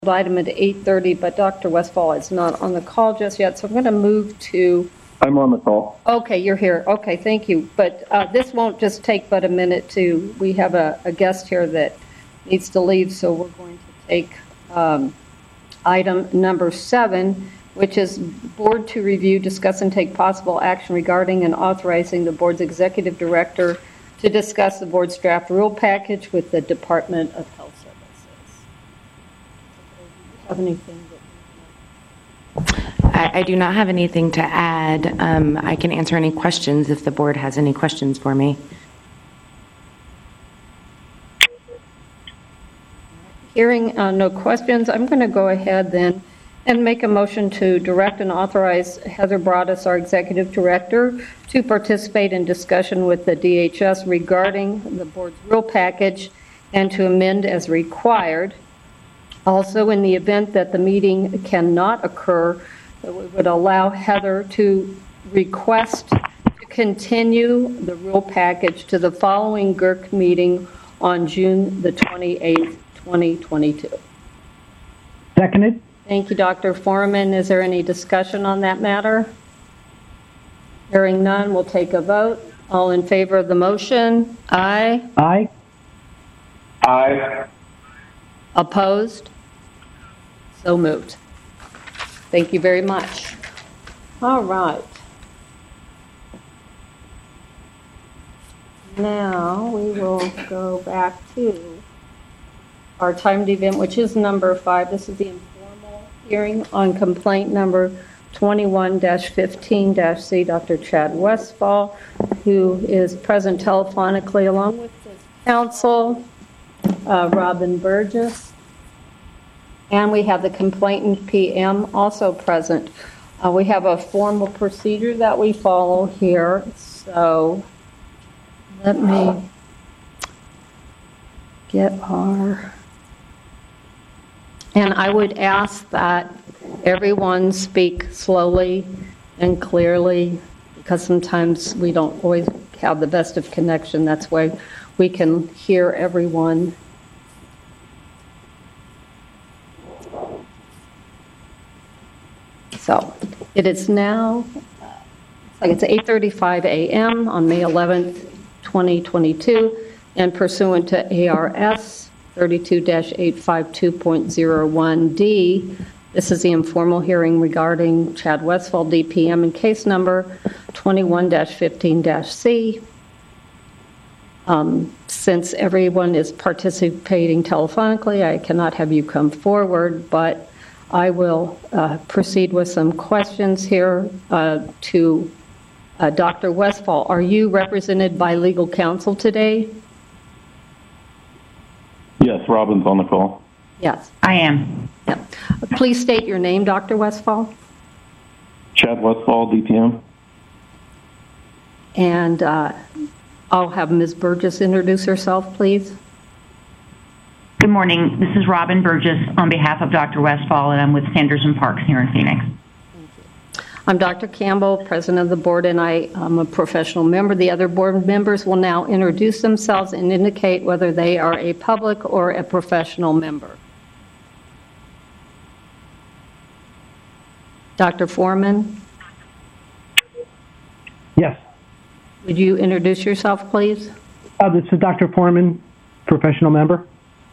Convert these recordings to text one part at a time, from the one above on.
item at 8:30, but Dr. Westfall is not on the call just yet, so I'm going to move to... I'm on the call. Okay, you're here. Okay, thank you. But this won't just take but a minute to... We have a guest here that needs to leave, so we're going to take item number 7, which is board to review, discuss, and take possible action regarding and authorizing the board's executive director to discuss the board's draft rule package with the Department of Health Services. Have anything that I do not have anything to add. I can answer any questions if the board has any questions for me. Hearing no questions, I'm going to go ahead then and make a motion to direct and authorize Heather Broaddus, our executive director, to participate in discussion with the DHS regarding the board's rule package and to amend as required. Also, in the event that the meeting cannot occur, we would allow Heather to request to continue the rule package to the following GERC meeting on June the 28th, 2022. Seconded. Thank you, Dr. Foreman. Is there any discussion on that matter? Hearing none, we'll take a vote. All in favor of the motion? Aye. Aye. Aye. Opposed? So moved. Thank you very much. All right. Now we will go back to our timed event, which is number 5. This is the informal hearing on complaint number 21-15-C. Dr. Chad Westfall, who is present telephonically along with his counsel, Robin Burgess. And we have the complainant PM also present. We have a formal procedure that we follow here. So let me get our... And I would ask that everyone speak slowly and clearly, because sometimes we don't always have the best of connection. That's why we can hear everyone. So it is now, it's 8:35 a.m. on May 11th, 2022, and pursuant to ARS 32-852.01D, this is the informal hearing regarding Chad Westfall, DPM, in case number 21-15-C. Since everyone is participating telephonically, I cannot have you come forward, but I will proceed with some questions here to Dr. Westfall. Are you represented by legal counsel today? Yes, Robin's on the call. Yes. I am. Yeah. Please state your name, Dr. Westfall. Chad Westfall, DPM. And I'll have Ms. Burgess introduce herself, please. Good morning. This is Robin Burgess on behalf of Dr. Westfall, and I'm with Sanders and Parks here in Phoenix. I'm Dr. Campbell, president of the board, and I am a professional member. The other board members will now introduce themselves and indicate whether they are a public or a professional member. Dr. Foreman? Yes. Would you introduce yourself, please? This is Dr. Foreman, professional member.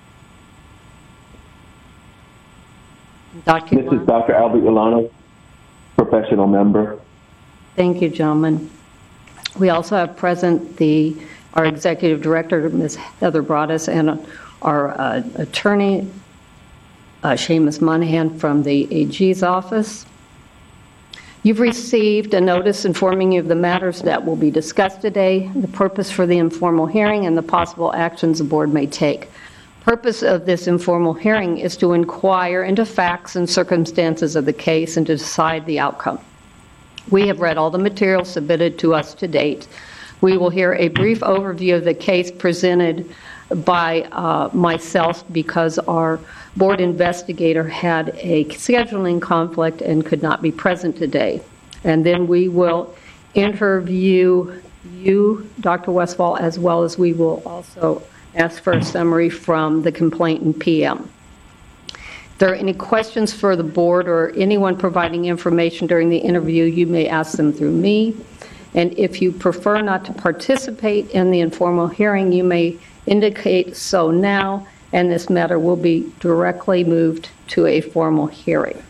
Dr. This is Dr. Albert Ulano, professional member. Thank you, gentlemen. We also have present our executive director, Ms. Heather Broaddus, and our attorney, Seamus Monahan from the AG's office. You've received a notice informing you of the matters that will be discussed today, the purpose for the informal hearing, and the possible actions the board may take. Purpose of this informal hearing is to inquire into facts and circumstances of the case and to decide the outcome. We have read all the material submitted to us to date. We will hear a brief overview of the case presented by myself because our board investigator had a scheduling conflict and could not be present today. And then we will interview you, Dr. Westfall, as well as we will also ask for a summary from the complainant PM. If there are any questions for the board or anyone providing information during the interview, you may ask them through me. And if you prefer not to participate in the informal hearing, you may indicate so now, and this matter will be directly moved to a formal hearing.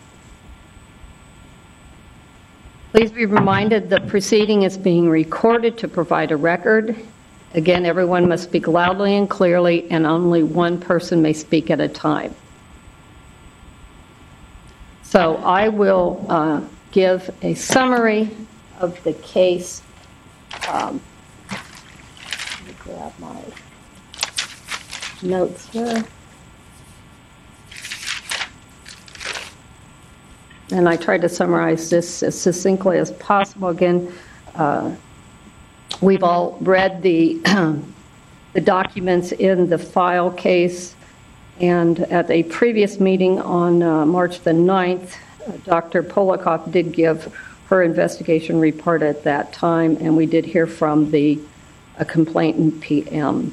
Please be reminded the proceeding is being recorded to provide a record. Again, everyone must speak loudly and clearly, and only one person may speak at a time. So I will give a summary of the case. Let me grab my notes here. And I tried to summarize this as succinctly as possible. Again, we've all read the documents in the file case, and at a previous meeting on March the 9th, Dr. Polikoff did give her investigation report at that time, and we did hear from the complainant PM.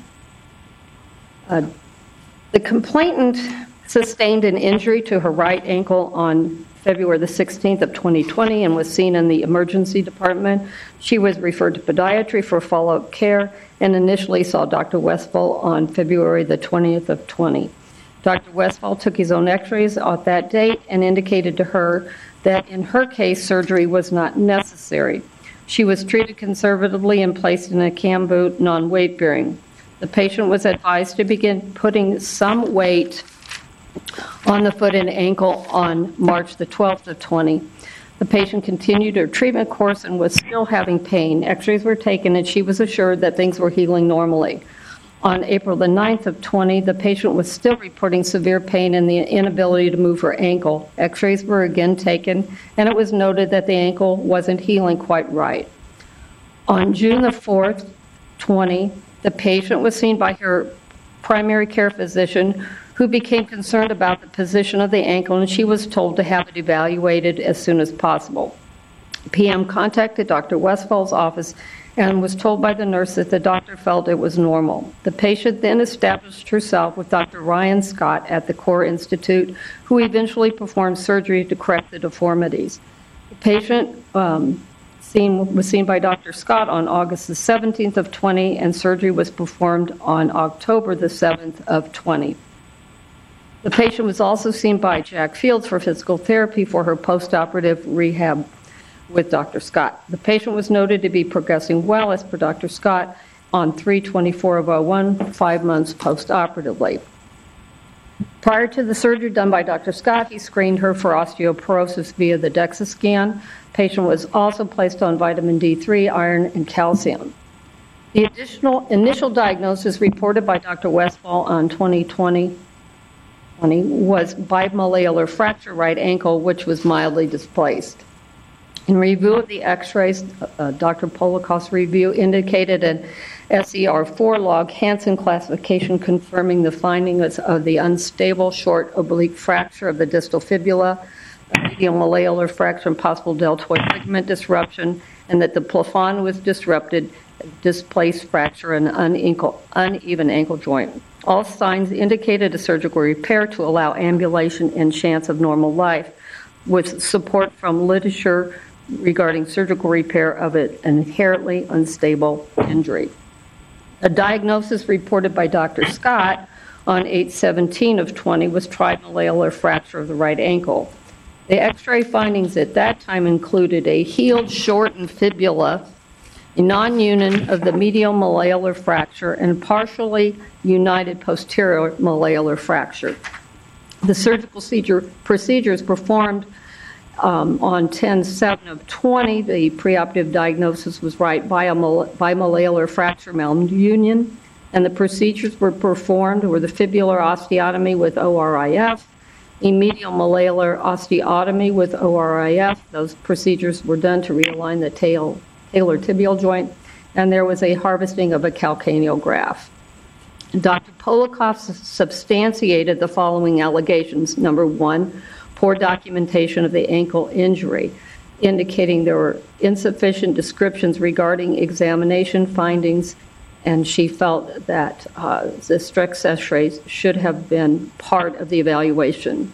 The complainant sustained an injury to her right ankle on February the 16th of 2020 and was seen in the emergency department. She was referred to podiatry for follow-up care and initially saw Dr. Westphal on February the 20th of 20. Dr. Westphal took his own x-rays at that date and indicated to her that in her case, surgery was not necessary. She was treated conservatively and placed in a cam boot, non-weight bearing. The patient was advised to begin putting some weight on the foot and ankle on March the 12th of 20. The patient continued her treatment course and was still having pain. X-rays were taken and she was assured that things were healing normally. On April the 9th of 20, the patient was still reporting severe pain and the inability to move her ankle. X-rays were again taken and it was noted that the ankle wasn't healing quite right. On June the 4th, 20, the patient was seen by her primary care physician, who became concerned about the position of the ankle, and she was told to have it evaluated as soon as possible. PM contacted Dr. Westphal's office and was told by the nurse that the doctor felt it was normal. The patient then established herself with Dr. Ryan Scott at the Core Institute, who eventually performed surgery to correct the deformities. The patient was seen by Dr. Scott on August the 17th of 20, and surgery was performed on October the 7th of 20. The patient was also seen by Jack Fields for physical therapy for her postoperative rehab with Dr. Scott. The patient was noted to be progressing well, as per Dr. Scott, on 3/24/01, 5 months postoperatively. Prior to the surgery done by Dr. Scott, he screened her for osteoporosis via the DEXA scan. The patient was also placed on vitamin D3, iron, and calcium. The initial diagnosis reported by Dr. Westphal on 2020 was bimalleolar fracture right ankle, which was mildly displaced. In review of the x-rays, Dr. Polikoff's review indicated an SER4 log Hansen classification confirming the findings of the unstable short oblique fracture of the distal fibula, a medial malleolar fracture and possible deltoid ligament disruption, and that the plafond was disrupted, displaced fracture, and uneven ankle joint. All signs indicated a surgical repair to allow ambulation and chance of normal life, with support from literature regarding surgical repair of an inherently unstable injury. A diagnosis reported by Dr. Scott on 8/17 of 20 was trimalleolar fracture of the right ankle. The x-ray findings at that time included a healed shortened fibula, a non-union of the medial malleolar fracture, and partially united posterior malleolar fracture. The surgical procedures performed on 10/7 of 20, the preoperative diagnosis was right bimalleolar fracture malunion, and the procedures were performed were the fibular osteotomy with ORIF, a medial malleolar osteotomy with ORIF. Those procedures were done to realign the talar tibial joint, and there was a harvesting of a calcaneal graft. Dr. Polikoff substantiated the following allegations. Number one, poor documentation of the ankle injury, indicating there were insufficient descriptions regarding examination findings, and she felt that the stress x-rays should have been part of the evaluation.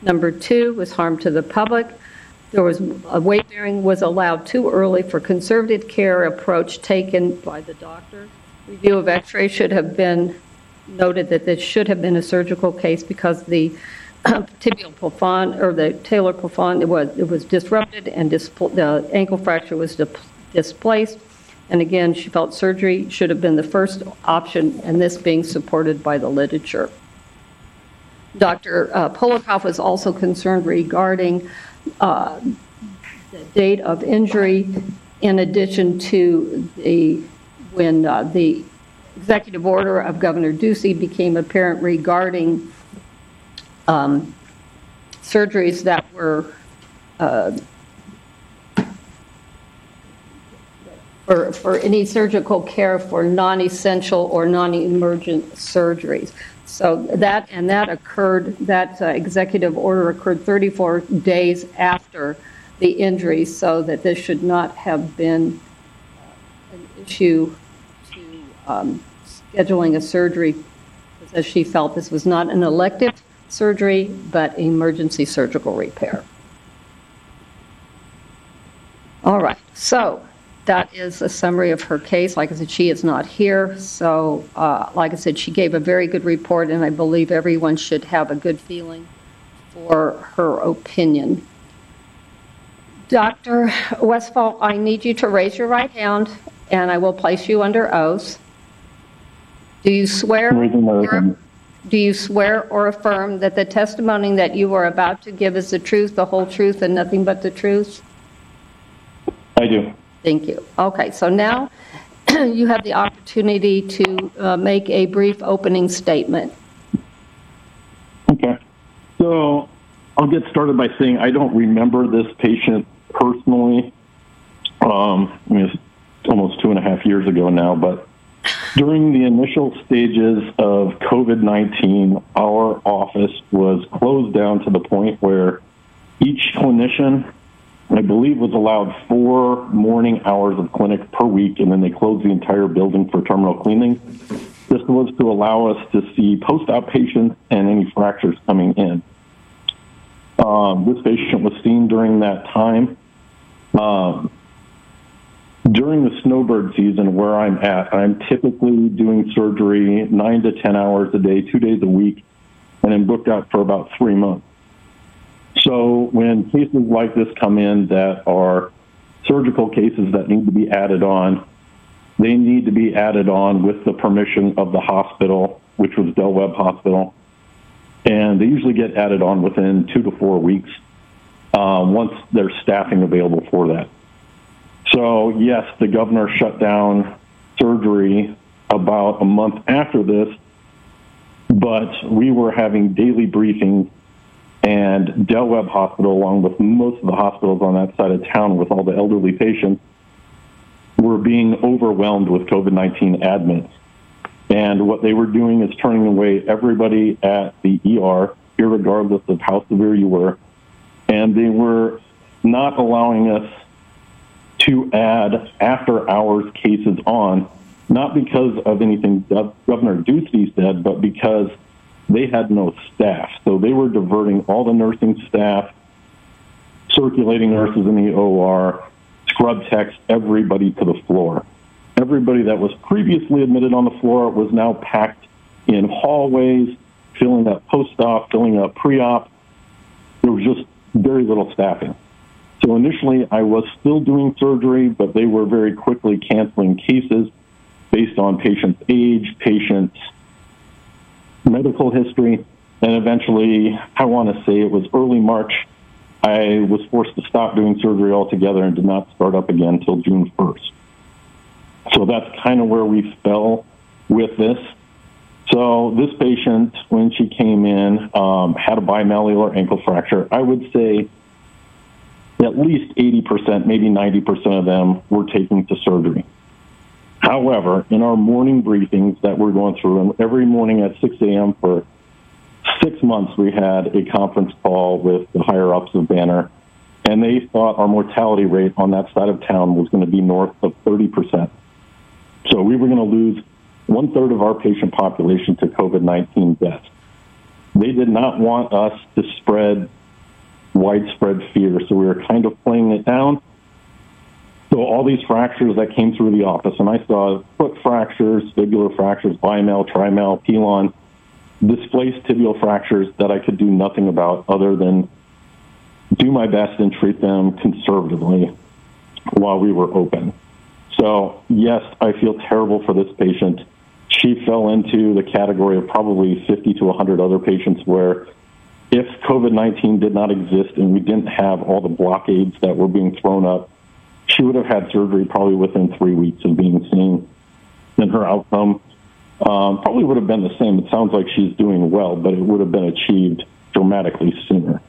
Number 2 was harm to the public. There was weight bearing was allowed too early for conservative care approach taken by the doctor. Review of x-ray should have been noted that this should have been a surgical case because the tibial plafond or the talar plafond it was disrupted and the ankle fracture was displaced. And again, she felt surgery should have been the first option, and this being supported by the literature. Dr. Polikoff was also concerned regarding the date of injury, in addition to when the executive order of Governor Ducey became apparent regarding surgeries that were for any surgical care for non-essential or non-emergent surgeries. So that occurred, that executive order occurred 34 days after the injury, so that this should not have been an issue to scheduling a surgery, as she felt this was not an elective surgery, but emergency surgical repair. All right, so that is a summary of her case. Like I said, she is not here, so like I said, she gave a very good report, and I believe everyone should have a good feeling for her opinion. Dr. Westphal, I need you to raise your right hand, and I will place you under oath. Do you swear or affirm that the testimony that you are about to give is the truth, the whole truth, and nothing but the truth? I do. Thank you. Okay, so now you have the opportunity to make a brief opening statement. Okay. So I'll get started by saying I don't remember this patient personally. It's almost 2.5 years ago now, but during the initial stages of COVID-19, our office was closed down to the point where each clinician, I believe, was allowed 4 morning hours of clinic per week, and then they closed the entire building for terminal cleaning. This was to allow us to see post-op patients and any fractures coming in. This patient was seen during that time. During the snowbird season where I'm at, I'm typically doing surgery 9 to 10 hours a day, 2 days a week, and I'm booked out for about 3 months. So when cases like this come in that are surgical cases that need to be added on, they need to be added on with the permission of the hospital, which was Del Webb Hospital. And they usually get added on within 2 to 4 weeks once there's staffing available for that. So yes, the governor shut down surgery about a month after this, but we were having daily briefings, and Del Webb Hospital, along with most of the hospitals on that side of town with all the elderly patients, were being overwhelmed with COVID-19 admits. And what they were doing is turning away everybody at the ER, irregardless of how severe you were, and they were not allowing us to add after-hours cases on, not because of anything Governor Ducey said, but because they had no staff. So they were diverting all the nursing staff, circulating nurses in the OR, scrub techs, everybody to the floor. Everybody that was previously admitted on the floor was now packed in hallways, filling up post-op, filling up pre-op. There was just very little staffing. So initially, I was still doing surgery, but they were very quickly canceling cases based on patient's age, patient's medical history, and eventually, I want to say it was early March, I was forced to stop doing surgery altogether and did not start up again until June 1st. So that's kind of where we fell with this. So this patient, when she came in, had a bimalleolar ankle fracture. I would say at least 80%, maybe 90% of them were taken to surgery. However, in our morning briefings that we're going through, and every morning at 6 a.m. for 6 months, we had a conference call with the higher-ups of Banner, and they thought our mortality rate on that side of town was going to be north of 30%. So we were going to lose 1/3 of our patient population to COVID-19 deaths. They did not want us to spread widespread fear, so we were kind of playing it down. So all these fractures that came through the office, and I saw foot fractures, fibular fractures, bimel, trimel, pilon, displaced tibial fractures that I could do nothing about other than do my best and treat them conservatively while we were open. So yes, I feel terrible for this patient. She fell into the category of probably 50 to 100 other patients where if COVID-19 did not exist and we didn't have all the blockades that were being thrown up, she would have had surgery probably within 3 weeks of being seen. And her outcome probably would have been the same. It sounds like she's doing well, but it would have been achieved dramatically sooner.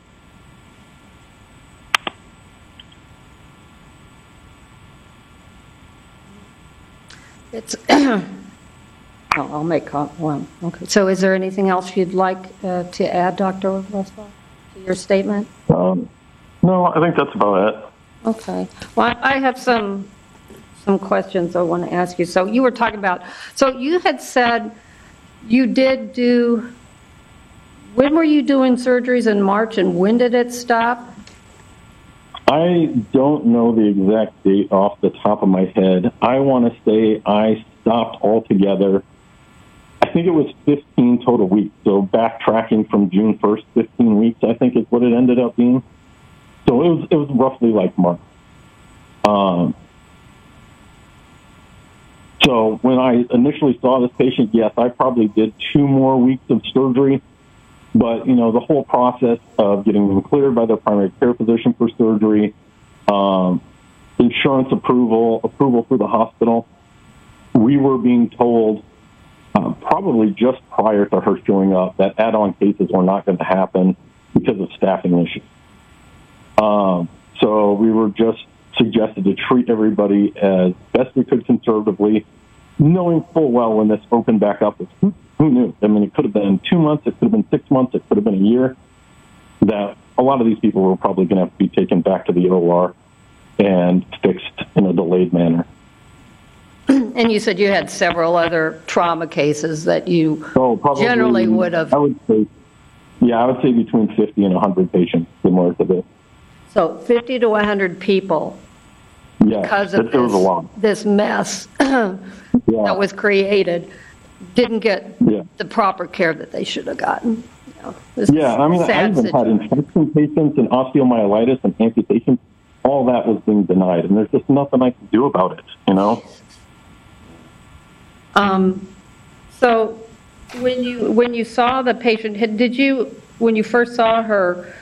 It's, I'll make one. Okay. So is there anything else you'd like to add, Dr. Westphal, to your statement? No, I think that's about it. Okay. Well, I have some questions I want to ask you. So you were talking about, so you had said you did do, when were you doing surgeries in March and when did it stop? I don't know the exact date off the top of my head. I want to say I stopped altogether. I think it was 15 total weeks. So backtracking from June 1st, 15 weeks, I think is what it ended up being. So it was roughly like March. So when I initially saw this patient, yes, I probably did 2 more weeks of surgery. But, you know, the whole process of getting them cleared by their primary care physician for surgery, insurance approval through the hospital, we were being told probably just prior to her showing up that add-on cases were not going to happen because of staffing issues. So we were just suggested to treat everybody as best we could conservatively, knowing full well when this opened back up, who knew? I mean, it could have been 2 months, it could have been 6 months, it could have been a year, that a lot of these people were probably going to have to be taken back to the OR and fixed in a delayed manner. And you said you had several other trauma cases that you generally would have. I would say between 50 and 100 patients similar to this. So 50 to 100 people because of this mess that was created didn't get the proper care that they should have gotten. You know, I mean, I even had infection patients and osteomyelitis and amputations. All that was being denied, and there's just nothing I can do about it, you know? So when you saw the patient, when you first saw her,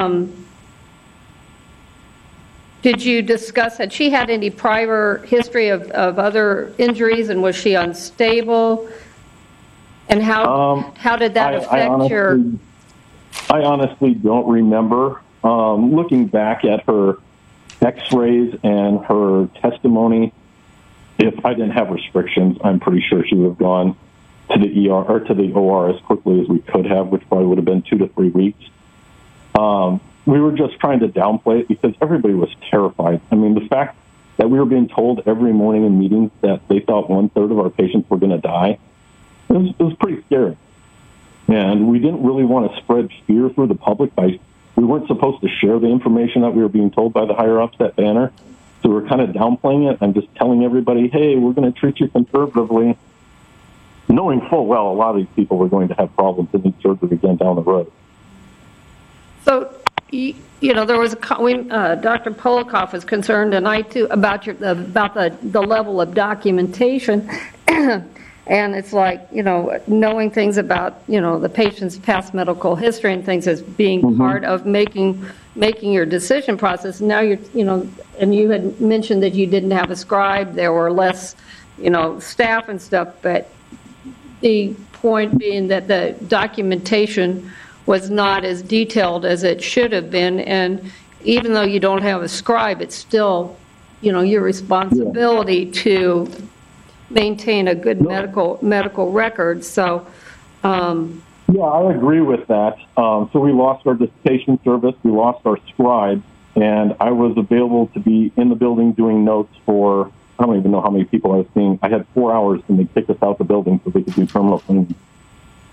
did you discuss, had she had any prior history of other injuries, and was she unstable? And how did that affect your... I honestly don't remember. Looking back at her x-rays and her testimony, if I didn't have restrictions, I'm pretty sure she would have gone to the ER or to the OR as quickly as we could have, which probably would have been 2 to 3 weeks. We were just trying to downplay it because everybody was terrified. I mean, the fact that we were being told every morning in meetings that they thought 1/3 of our patients were going to die, it was pretty scary. And we didn't really want to spread fear through the public. We weren't supposed to share the information that we were being told by the higher-ups at Banner. So we're kind of downplaying it and just telling everybody, hey, we're going to treat you conservatively, knowing full well a lot of these people were going to have problems and need surgery again down the road. So, you know, there was Dr. Polikoff was concerned, and I too, about the level of documentation. And it's like, you know, knowing things about, you know, the patient's past medical history and things as being part of making your decision process. Now you know, and you had mentioned that you didn't have a scribe, there were less, you know, staff and stuff, but the point being that the documentation was not as detailed as it should have been, and even though you don't have a scribe, it's still, you know, your responsibility to maintain a good medical record. So, yeah, I agree with that. So we lost our dissertation service, we lost our scribe, and I was available to be in the building doing notes for, I don't even know how many people I was seeing. I had 4 hours and they kicked us out the building so they could do terminal cleaning.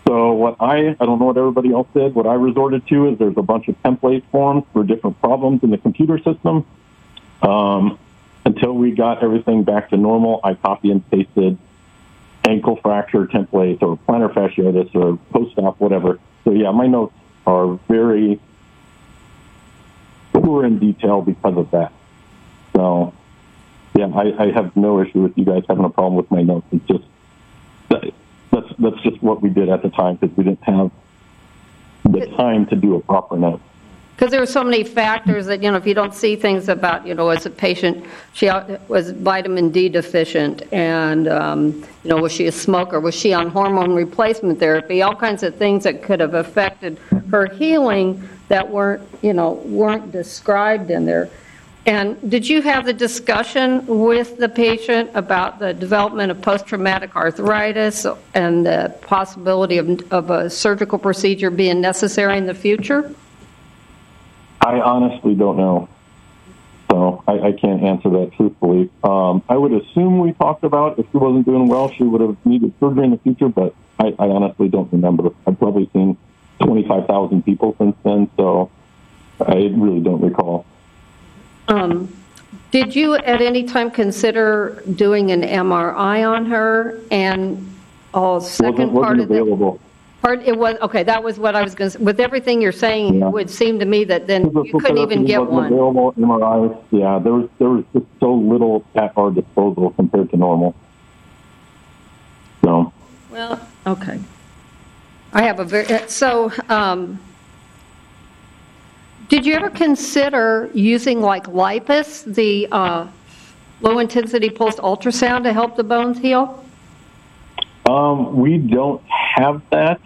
So I don't know what everybody else did. What I resorted to is there's a bunch of template forms for different problems in the computer system. Until we got everything back to normal, I copy and pasted ankle fracture template or plantar fasciitis or post-op, whatever. So yeah, my notes are very poor in detail because of that. So yeah, I have no issue with you guys having a problem with my notes. It's just that's just what we did at the time because we didn't have the time to do a proper note. Because there were so many factors that, if you don't see things about, as a patient, she was vitamin D deficient, and, was she a smoker? Was she on hormone replacement therapy? All kinds of things that could have affected her healing that weren't described in there. And did you have the discussion with the patient about the development of post-traumatic arthritis and the possibility of a surgical procedure being necessary in the future? I honestly don't know. So I can't answer that truthfully. I would assume we talked about if she wasn't doing well, she would have needed surgery in the future, but I honestly don't remember. I've probably seen 25,000 people since then, so I really don't recall. Did you at any time consider doing an MRI on her? And second part of available. It was okay. That was what I was going to say. With everything you're saying, yeah. It would seem to me that then you couldn't even get one. Available MRIs. Yeah, there was just so little at our disposal compared to normal. So. Well, okay. I have did you ever consider using like LIPUS, the low intensity pulsed ultrasound, to help the bones heal? We don't have that.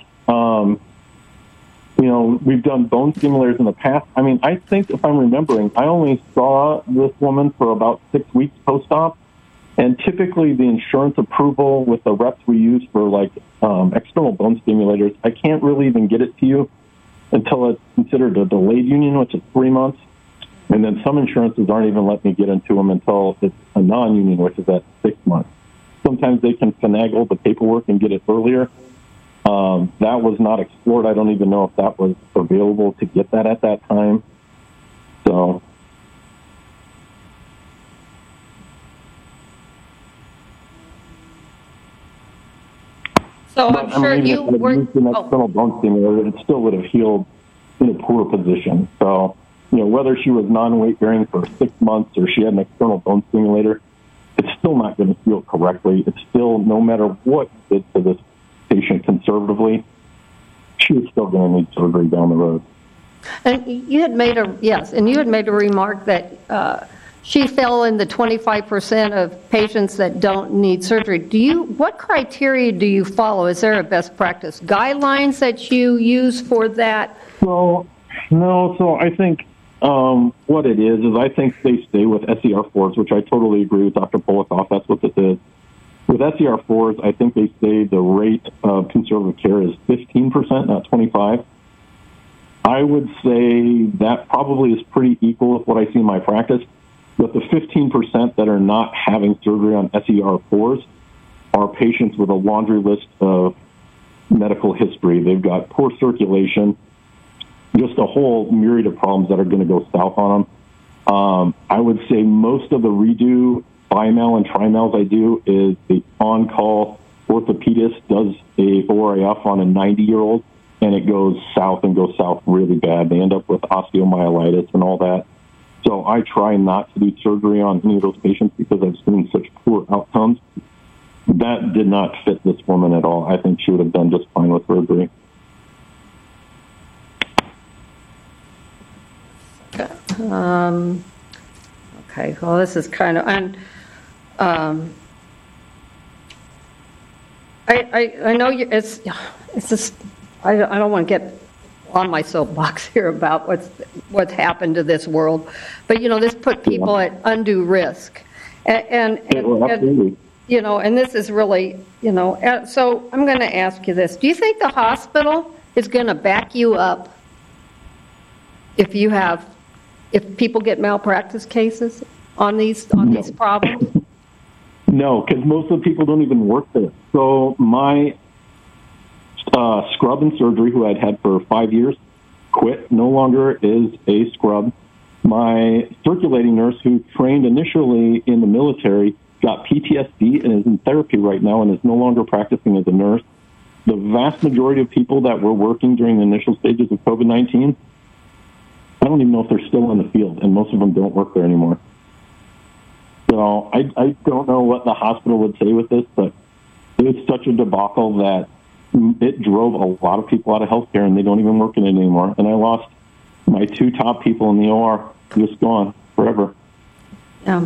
We've done bone stimulators in the past. I mean, I think if I'm remembering, I only saw this woman for about 6 weeks post-op, and typically the insurance approval with the reps we use for external bone stimulators, I can't really even get it to you until it's considered a delayed union, which is 3 months. And then some insurances aren't even letting me get into them until it's a non-union, which is at 6 months. Sometimes they can finagle the paperwork and get it earlier. That was not explored. I don't even know if that was available to get that at that time. So. I'm sure you were. Used an external bone stimulator, it still would have healed in a poor position. So, whether she was non-weight bearing for 6 months or she had an external bone stimulator, it's still not going to heal correctly. It's still, no matter what you did to this patient conservatively, she was still going to need surgery down the road. And you had made a remark that she fell in the 25% of patients that don't need surgery. What criteria do you follow? Is there a best practice guidelines that you use for that? So I think what it is I think they stay with SER4s, which I totally agree with Dr. Polikoff. That's what this is. With SER4s, I think they say the rate of conservative care is 15%, not 25%. I would say that probably is pretty equal with what I see in my practice. But the 15% that are not having surgery on SER4s are patients with a laundry list of medical history. They've got poor circulation, just a whole myriad of problems that are going to go south on them. I would say most of the redo bimal and trimals I do is the on-call orthopedist does a ORAF on a 90-year-old, and it goes south really bad. They end up with osteomyelitis and all that. So I try not to do surgery on any of those patients because I've seen such poor outcomes. That did not fit this woman at all. I think she would have done just fine with surgery. Okay, well, this is kind of, and I know it's just, I don't want to get on my soapbox here about what's happened to this world, but this put people at undue risk, and this is really, so I'm going to ask you this: do you think the hospital is going to back you up if people get malpractice cases on these problems? No, because most of the people don't even work there. So my scrub in surgery who I'd had for 5 years quit, no longer is a scrub. My circulating nurse who trained initially in the military got PTSD and is in therapy right now and is no longer practicing as a nurse. The vast majority of people that were working during the initial stages of COVID-19, I don't even know if they're still in the field, and most of them don't work there anymore. So I don't know what the hospital would say with this, but it was such a debacle that it drove a lot of people out of healthcare, and they don't even work in it anymore. And I lost my 2 top people in the OR, just gone forever. Yeah.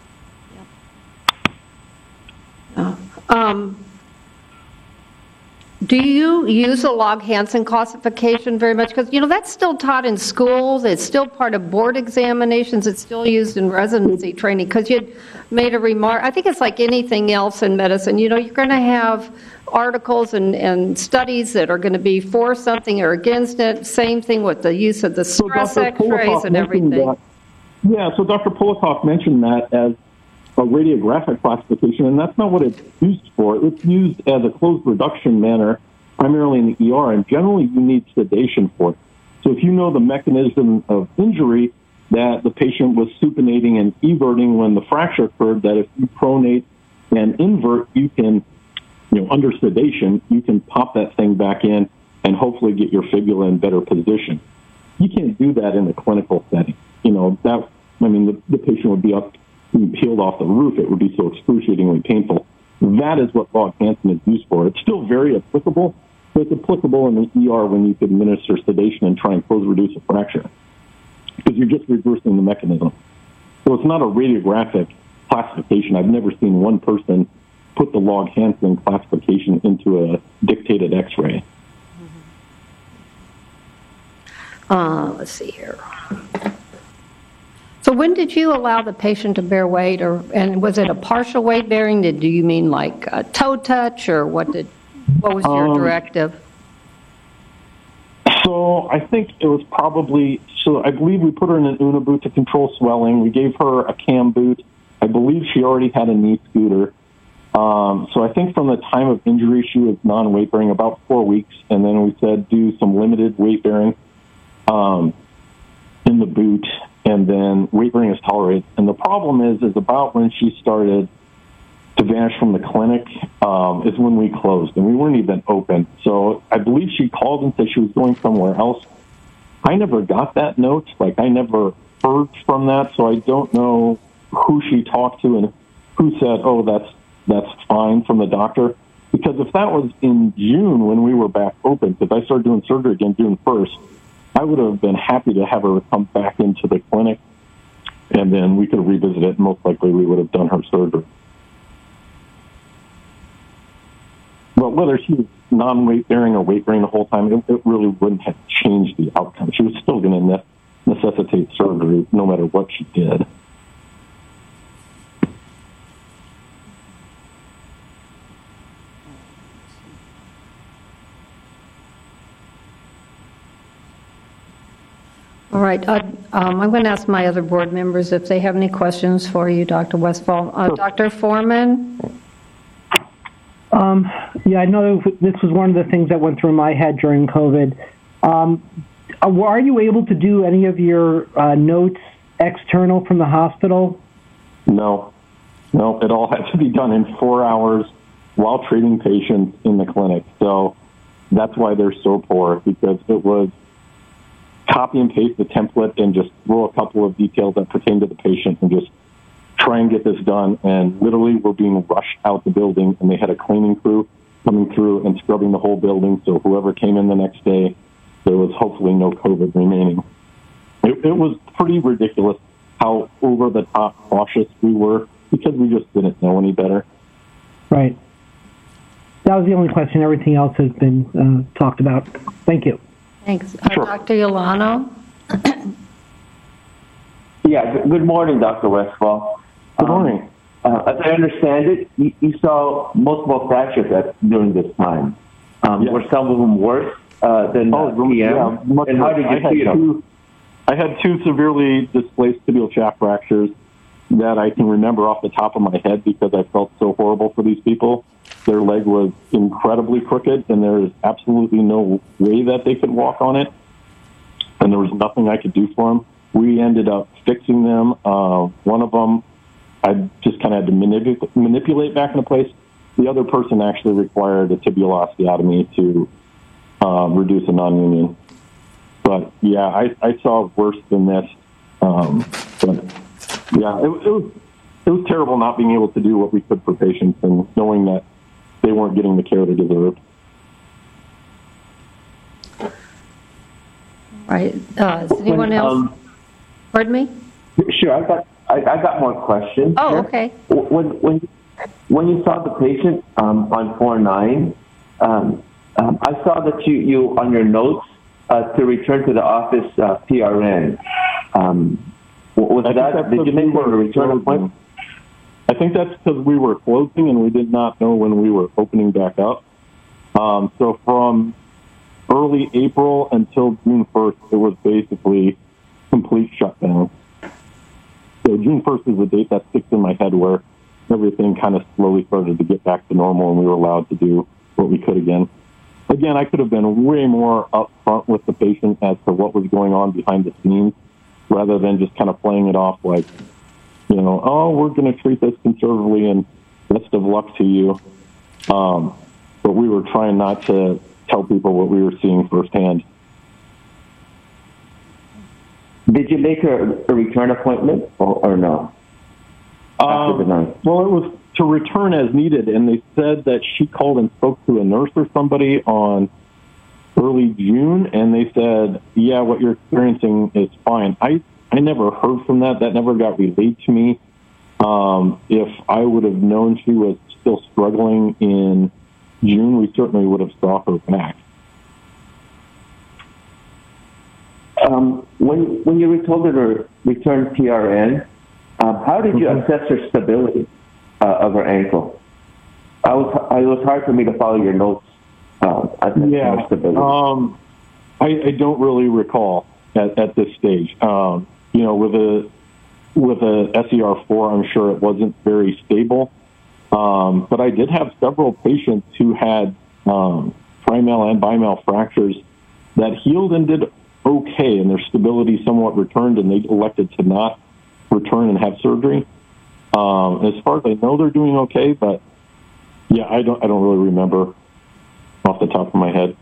Do you use the Log-Hansen classification very much? Because, that's still taught in schools. It's still part of board examinations. It's still used in residency training. Because you made a remark. I think it's like anything else in medicine. You're going to have articles and studies that are going to be for something or against it. Same thing with the use of the stress x-rays and everything. So Dr. Polikoff mentioned that as a radiographic classification, and that's not what it's used for. It's used as a closed reduction manner, primarily in the ER, and generally you need sedation for it. So if you know the mechanism of injury, that the patient was supinating and everting when the fracture occurred, that if you pronate and invert, you can, under sedation, you can pop that thing back in and hopefully get your fibula in better position. You can't do that in a clinical setting. The patient would be peeled off the roof. It would be so excruciatingly painful. That is what Log-Hansen is used for. It's still very applicable, but it's applicable in the ER when you could administer sedation and try and close reduce a fracture, because you're just reversing the mechanism. So it's not a radiographic classification. I've never seen one person put the Log-Hansen classification into a dictated X-ray. Let's see here. So when did you allow the patient to bear weight, and was it a partial weight bearing? Do you mean like a toe touch, or what was your directive? So I think it was probably, I believe we put her in an Una boot to control swelling. We gave her a cam boot. I believe she already had a knee scooter. So I think from the time of injury, she was non-weight bearing about 4 weeks, and then we said do some limited weight bearing in the boot, and then weight bearing is tolerated. And the problem is about when she started to vanish from the clinic is when we closed, and we weren't even open. So I believe she called and said she was going somewhere else. I never got that note. I never heard from that, so I don't know who she talked to and who said, oh, that's fine from the doctor. Because if that was in June when we were back open, because I started doing surgery again June 1st, I would have been happy to have her come back into the clinic, and then we could revisit it. Most likely we would have done her surgery. But whether she was non-weight bearing or weight bearing the whole time, it really wouldn't have changed the outcome. She was still going to necessitate surgery no matter what she did. All right. I'm going to ask my other board members if they have any questions for you, Dr. Westfall. Dr. Foreman? Yeah, I know this was one of the things that went through my head during COVID. Are you able to do any of your notes external from the hospital? No, it all had to be done in 4 hours while treating patients in the clinic. So that's why they're so poor, because it was copy and paste the template and just throw a couple of details that pertain to the patient and just try and get this done. And literally we're being rushed out the building, and they had a cleaning crew coming through and scrubbing the whole building. So whoever came in the next day, there was hopefully no COVID remaining. It was pretty ridiculous how over-the-top cautious we were, because we just didn't know any better. Right. That was the only question. Everything else has been talked about. Thank you. Thanks. Sure. Dr. Yolano? Yeah, good morning, Dr. Westfall. Good morning. As I understand it, you saw multiple fractures during this time. Yeah. Were some of them worse than PM? Yeah, and how did you see them? I had 2 severely displaced tibial shaft fractures that I can remember off the top of my head because I felt so horrible for these people. their leg was incredibly crooked, and there is absolutely no way that they could walk on it, and there was nothing I could do for them. We ended up fixing them. One of them, I just kind of had to manipulate back into place. The other person actually required a tibial osteotomy to reduce a non-union. But yeah, I saw worse than this. But yeah, it was terrible not being able to do what we could for patients and knowing that they weren't getting the care they deserved. Right. Is anyone else? Pardon me? Sure, I got more questions. Oh, here. okay. When you saw the patient on 4/9, I saw that you on your notes to return to the office PRN. Was that? Did you make a return appointment? I think that's because we were closing and we did not know when we were opening back up. So from early April until June 1st, it was basically complete shutdown. So June 1st is the date that sticks in my head where everything kind of slowly started to get back to normal and we were allowed to do what we could again. Again, I could have been way more upfront with the patient as to what was going on behind the scenes rather than just kind of playing it off like, you know, oh, we're going to treat this conservatively and best of luck to you. But we were trying not to tell people what we were seeing firsthand. Did you make a return appointment or no? Well, it was to return as needed, and they said that she called and spoke to a nurse or somebody on early June, and they said, yeah, what you're experiencing is fine. I never heard from that. That never got relayed to me. If I would have known she was still struggling in June, we certainly would have saw her back. When you were told her to return PRN, how did you assess her stability of her ankle? It was hard for me to follow your notes. Yeah, I don't really recall at this stage. You know, with a SER4, I'm sure it wasn't very stable. But I did have several patients who had trimel and bimel fractures that healed and did okay, and their stability somewhat returned, and they elected to not return and have surgery. As far as I know, they're doing okay, but yeah, I don't really remember off the top of my head.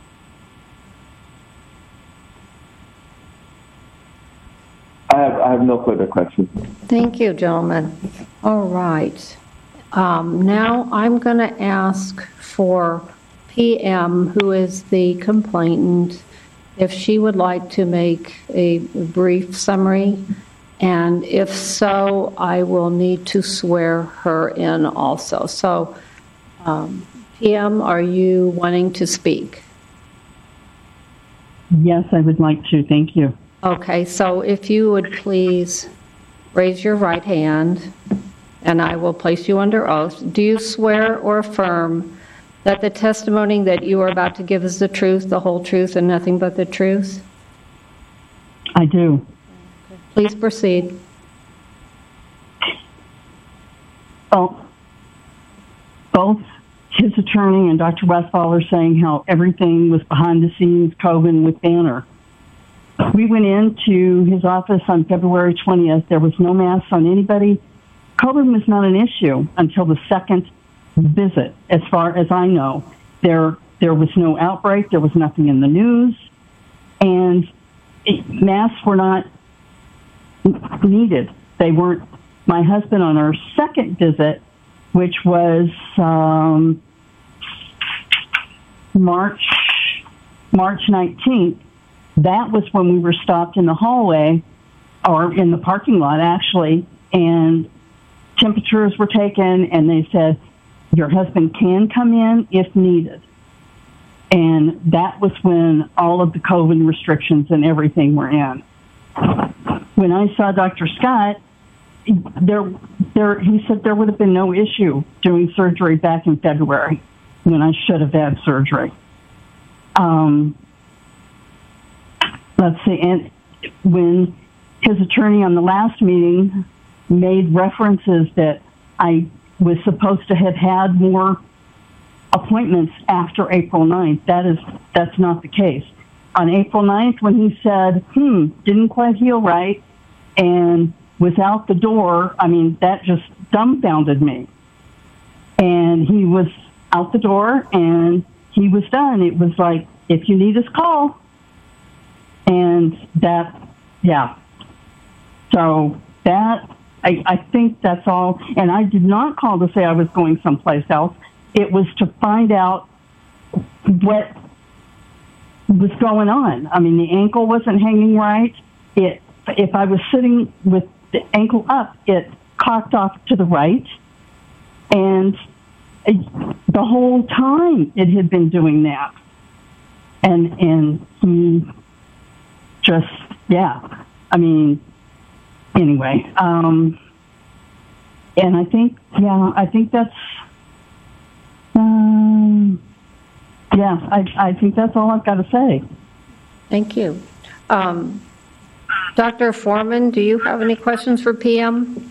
I have no further questions. Thank you, gentlemen. All right. Now I'm going to ask for PM, who is the complainant, if she would like to make a brief summary, and if so, I will need to swear her in also. So, PM, are you wanting to speak? Yes, I would like to. Thank you. Okay, so if you would please raise your right hand, and I will place you under oath. Do you swear or affirm that the testimony that you are about to give is the truth, the whole truth, and nothing but the truth? I do. Please proceed. Well, both his attorney and Dr. Westfall are saying how everything was behind the scenes, COVID with Banner. We went into his office on February 20th. There was no mask on anybody. COVID was not an issue until the second visit, as far as I know. There was no outbreak. There was nothing in the news. And masks were not needed. They weren't. My husband, on our second visit, which was March 19th, that was when we were stopped in the hallway, or in the parking lot, actually, and temperatures were taken, and they said, your husband can come in if needed. And that was when all of the COVID restrictions and everything were in. When I saw Dr. Scott, he said there would have been no issue doing surgery back in February when I should have had surgery. Let's see, and when his attorney on the last meeting made references that I was supposed to have had more appointments after April 9th. That's not the case. On April 9th, when he said, didn't quite heal right, and was out the door, I mean, that just dumbfounded me. And he was out the door, and he was done. It was like, if you need us, call. And that, yeah. So that, I think that's all. And I did not call to say I was going someplace else. It was to find out what was going on. I mean, the ankle wasn't hanging right. If I was sitting with the ankle up, it cocked off to the right. And the whole time it had been doing that. And he just, yeah. I mean, anyway. And I think that's, I think that's all I've got to say. Thank you. Dr. Foreman, do you have any questions for PM?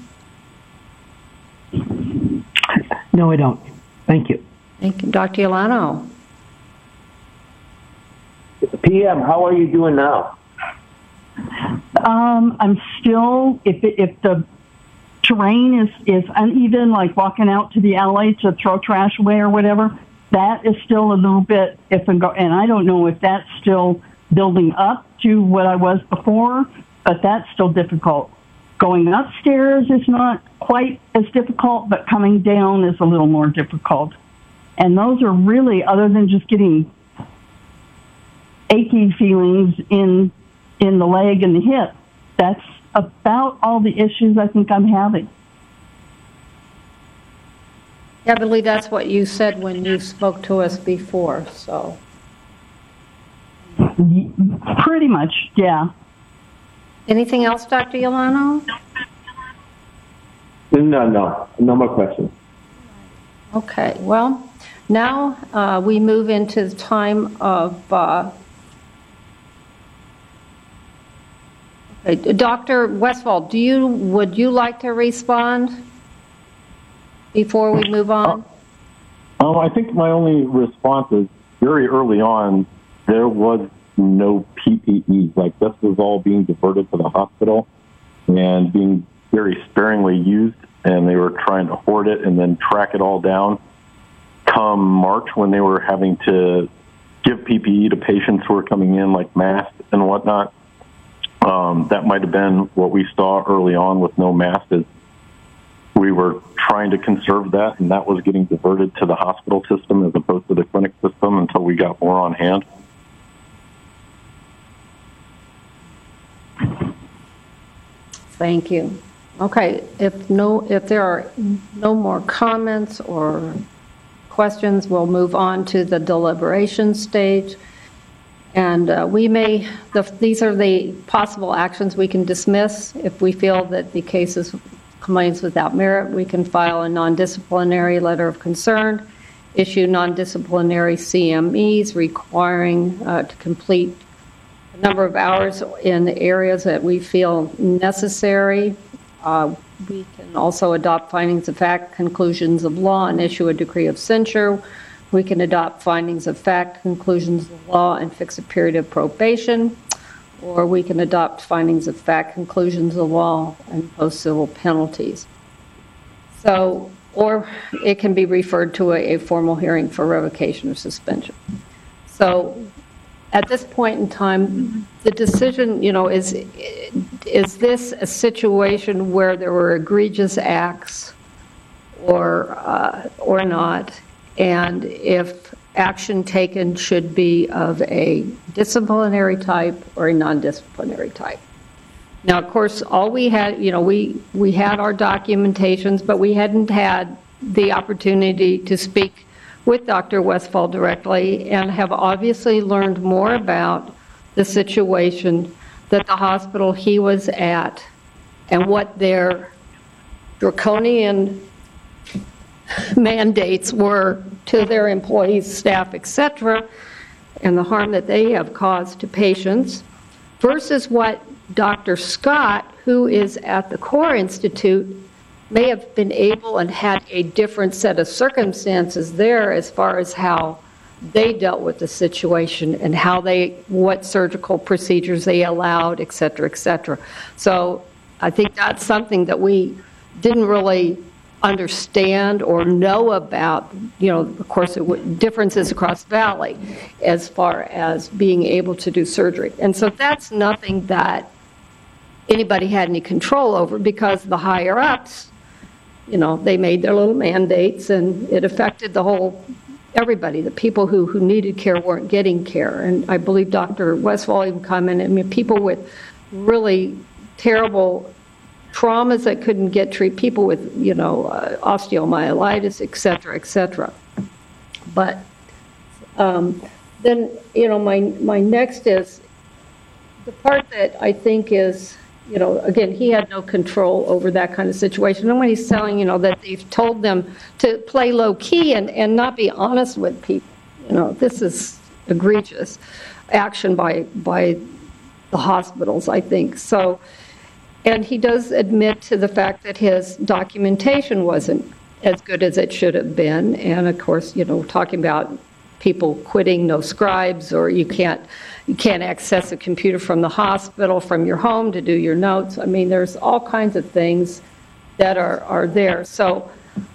No, I don't. Thank you. Thank you. Dr. Yolano? PM, how are you doing now? I'm still, if the terrain is uneven, like walking out to the alley to throw trash away or whatever, that is still a little bit and I don't know if that's still building up to what I was before, but that's still difficult. Going upstairs is not quite as difficult, but coming down is a little more difficult. And those are really, other than just getting achy feelings in the leg and the hip, that's about all the issues I think I'm having. Yeah, I believe that's what you said when you spoke to us before, so. Pretty much, yeah. Anything else, Dr. Yolano? No more questions. Okay, well, now we move into the time of Dr. Westphal, would you like to respond before we move on? I think my only response is very early on, there was no PPE. Like, this was all being diverted to the hospital and being very sparingly used, and they were trying to hoard it and then track it all down. Come March, when they were having to give PPE to patients who were coming in, like masks and whatnot, that might have been what we saw early on with no masks. Is we were trying to conserve that, and that was getting diverted to the hospital system as opposed to the clinic system until we got more on hand. Thank you. Okay, if there are no more comments or questions, we'll move on to the deliberation stage. And these are the possible actions we can dismiss. If we feel that the case is complaints without merit, we can file a non-disciplinary letter of concern, issue non-disciplinary CMEs requiring to complete a number of hours in the areas that we feel necessary. We can also adopt findings of fact, conclusions of law, and issue a decree of censure. We can adopt findings of fact, conclusions of law, and fix a period of probation. Or we can adopt findings of fact, conclusions of law, and impose civil penalties. So, or it can be referred to a formal hearing for revocation or suspension. So, at this point in time, the decision, is this a situation where there were egregious acts or not? And if action taken should be of a disciplinary type or a non-disciplinary type. Now, of course, all we had, we had our documentations, but we hadn't had the opportunity to speak with Dr. Westphal directly and have obviously learned more about the situation that the hospital he was at and what their draconian mandates were to their employees, staff, etc., and the harm that they have caused to patients, versus what Dr. Scott, who is at the Core Institute, may have been able and had a different set of circumstances there as far as how they dealt with the situation and what surgical procedures they allowed, et cetera, et cetera. So I think that's something that we didn't really understand or know about, of course, differences across the valley as far as being able to do surgery. And so that's nothing that anybody had any control over, because the higher ups, they made their little mandates, and it affected everybody. The people who needed care weren't getting care. And I believe Dr. Westfall even commented, people with really terrible traumas that couldn't get treated, people with, osteomyelitis, et cetera, et cetera. But then, my next is the part that I think is, again, he had no control over that kind of situation. And when he's telling, that they've told them to play low key and not be honest with people, this is egregious action by the hospitals, I think. So, and he does admit to the fact that his documentation wasn't as good as it should have been. And of course, talking about people quitting, no scribes, or you can't access a computer from the hospital, from your home to do your notes. I mean, there's all kinds of things that are there. So,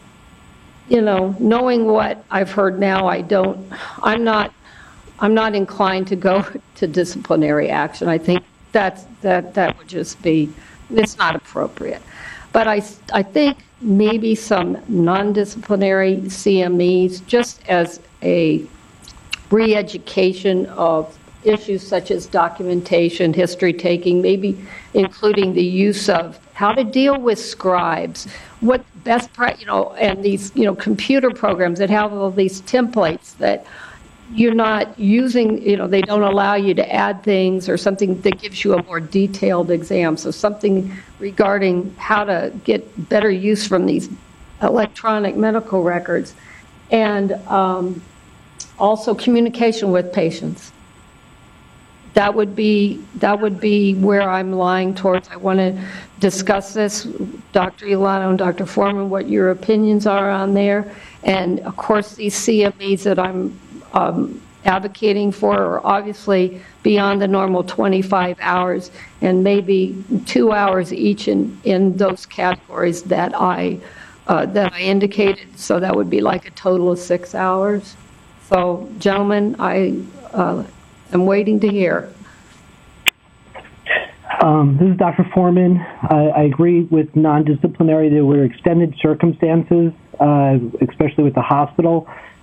knowing what I've heard now, I'm not inclined to go to disciplinary action. I think that would just be, it's not appropriate. But I think maybe some non-disciplinary CMEs, just as a re-education of issues such as documentation, history taking, maybe including the use of how to deal with scribes, what best and these, computer programs that have all these templates that you're not using, they don't allow you to add things, or something that gives you a more detailed exam. So something regarding how to get better use from these electronic medical records, and also communication with patients. That would be where I'm lying towards. I want to discuss this, Dr. Ilano and Dr. Foreman, what your opinions are on there. And of course, these CMEs that I'm advocating for are obviously beyond the normal 25 hours, and maybe 2 hours each in those categories that I indicated. So that would be like a total of 6 hours. So, gentlemen, I am waiting to hear. This is Dr. Foreman. I agree with non-disciplinary. There were extended circumstances, especially with the hospital.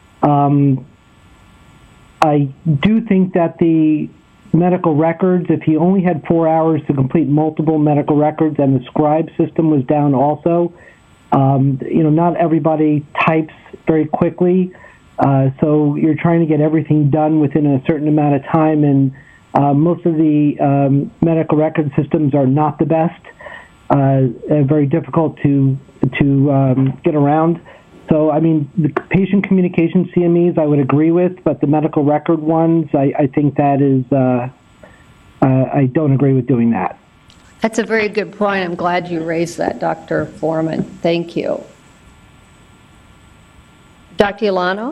I do think that the medical records, if he only had 4 hours to complete multiple medical records, and the scribe system was down also, not everybody types very quickly. So you're trying to get everything done within a certain amount of time, and most of the medical record systems are not the best, very difficult to get around. So, I mean, the patient communication CMEs I would agree with, but the medical record ones, I think that is, I don't agree with doing that. That's a very good point. I'm glad you raised that, Dr. Foreman. Thank you. Dr. Ilano?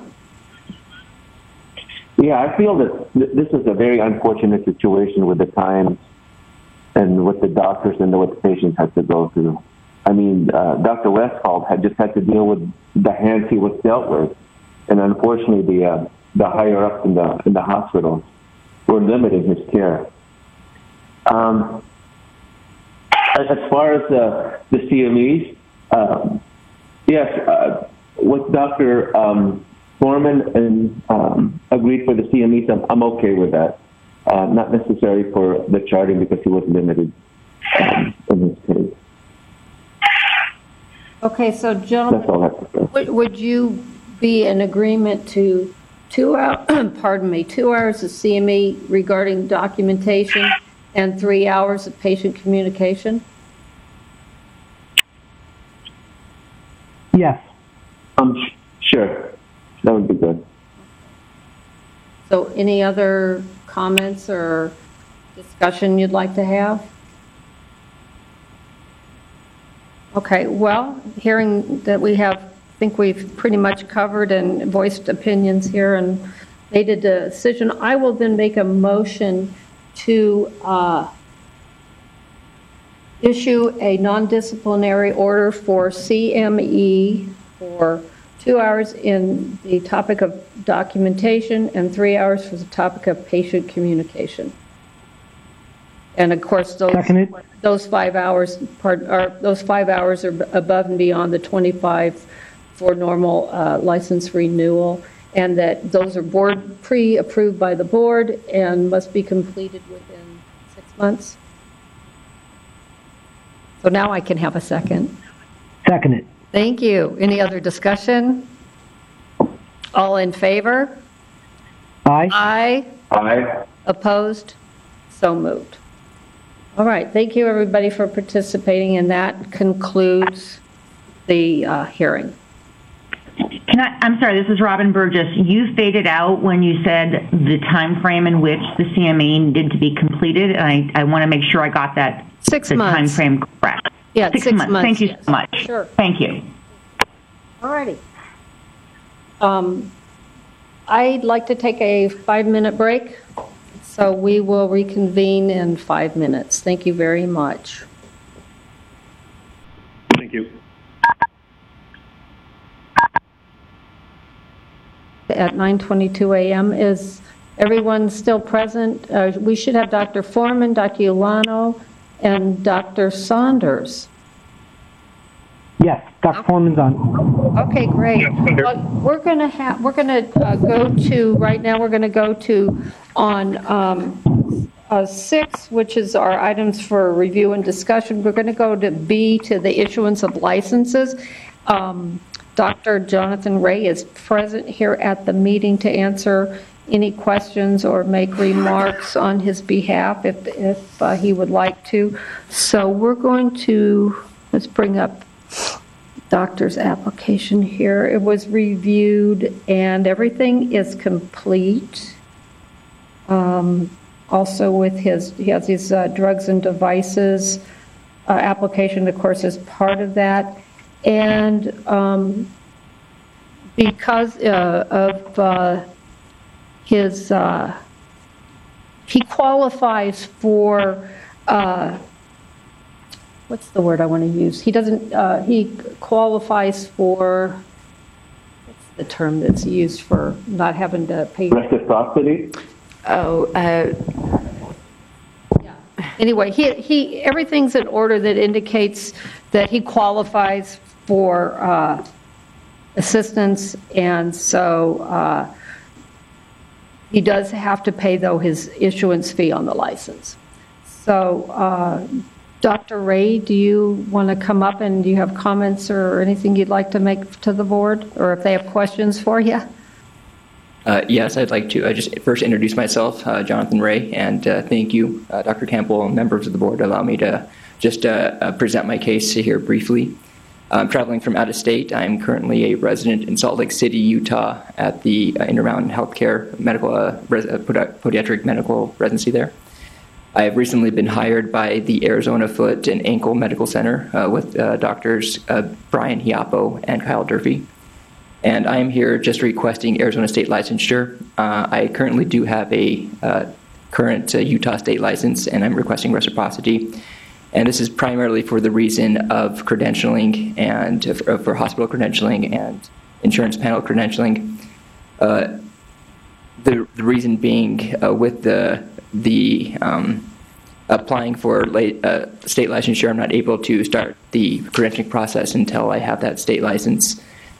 Yeah, I feel that this is a very unfortunate situation with the times and what the doctors and what the patients have to go through. I mean, Dr. Westphal had to deal with the hands he was dealt with, and unfortunately, the higher ups in the hospital were limiting his care. As far as the CMEs, yes, with Dr. Foreman and agreed for the CMEs, I'm okay with that. Not necessary for the charting because he was limited in his case. Okay, so gentlemen, That's all I have to say. would you be in agreement to 2 hours, 2 hours of CME regarding documentation and 3 hours of patient communication? Yes. Sure. That would be good. So any other comments or discussion you'd like to have? Okay, well, hearing that I think we've pretty much covered and voiced opinions here and made a decision, I will then make a motion to issue a non-disciplinary order for CME for 2 hours in the topic of documentation and 3 hours for the topic of patient communication. And of course, those 5 hours are above and beyond the 25 for normal license renewal, and that those are pre-approved by the board and must be completed within 6 months. So now I can have a second. Second it. Thank you. Any other discussion? All in favor? Aye. Aye. Aye. Opposed? So moved. All right. Thank you, everybody, for participating, and that concludes the hearing. I'm sorry, this is Robin Burgess. You faded out when you said the time frame in which the CME needed to be completed. I want to make sure I got that 6 the months. time frame correct. Yeah, 6 months. Thank you yes. so much. Sure. Thank you. All righty. I'd like to take a 5-minute break, so we will reconvene in 5 minutes. Thank you very much. Thank you. At 9:22 a.m. Is everyone still present? We should have Dr. Foreman, Dr. Ulano, and Dr. Saunders. Yes, Dr. Foreman's on. Okay, great. Well, we're going to go to, right now we're going to go to on 6, which is our items for review and discussion. We're going to go to B, to the issuance of licenses. Dr. Jonathan Ray is present here at the meeting to answer any questions or make remarks on his behalf if he would like to. So we're going to, let's bring up doctor's application here. It was reviewed and everything is complete. Also with he has his drugs and devices application, of course, is part of that. And because of his, he qualifies for, what's the word I want to use? He doesn't, he qualifies for, what's the term that's used for not having to pay? Reciprocity? Anyway, he everything's in order that indicates that he qualifies for assistance, and so he does have to pay, though, his issuance fee on the license. So, Dr. Ray, do you want to come up and do you have comments or anything you'd like to make to the board, or if they have questions for you? Yes, I'd like to just first introduce myself, Jonathan Ray, and thank you, Dr. Campbell, and members of the board, allow me to just present my case here briefly. I'm traveling from out of state. I'm currently a resident in Salt Lake City, Utah, at the Intermountain Healthcare medical podiatric medical residency there. I have recently been hired by the Arizona Foot and Ankle Medical Center with doctors Brian Hiapo and Kyle Durfee. And I am here just requesting Arizona state licensure. I currently do have a current Utah state license, and I'm requesting reciprocity. And this is primarily for the reason of credentialing and for hospital credentialing and insurance panel credentialing. The reason being with the applying for state licensure, I'm not able to start the credentialing process until I have that state license.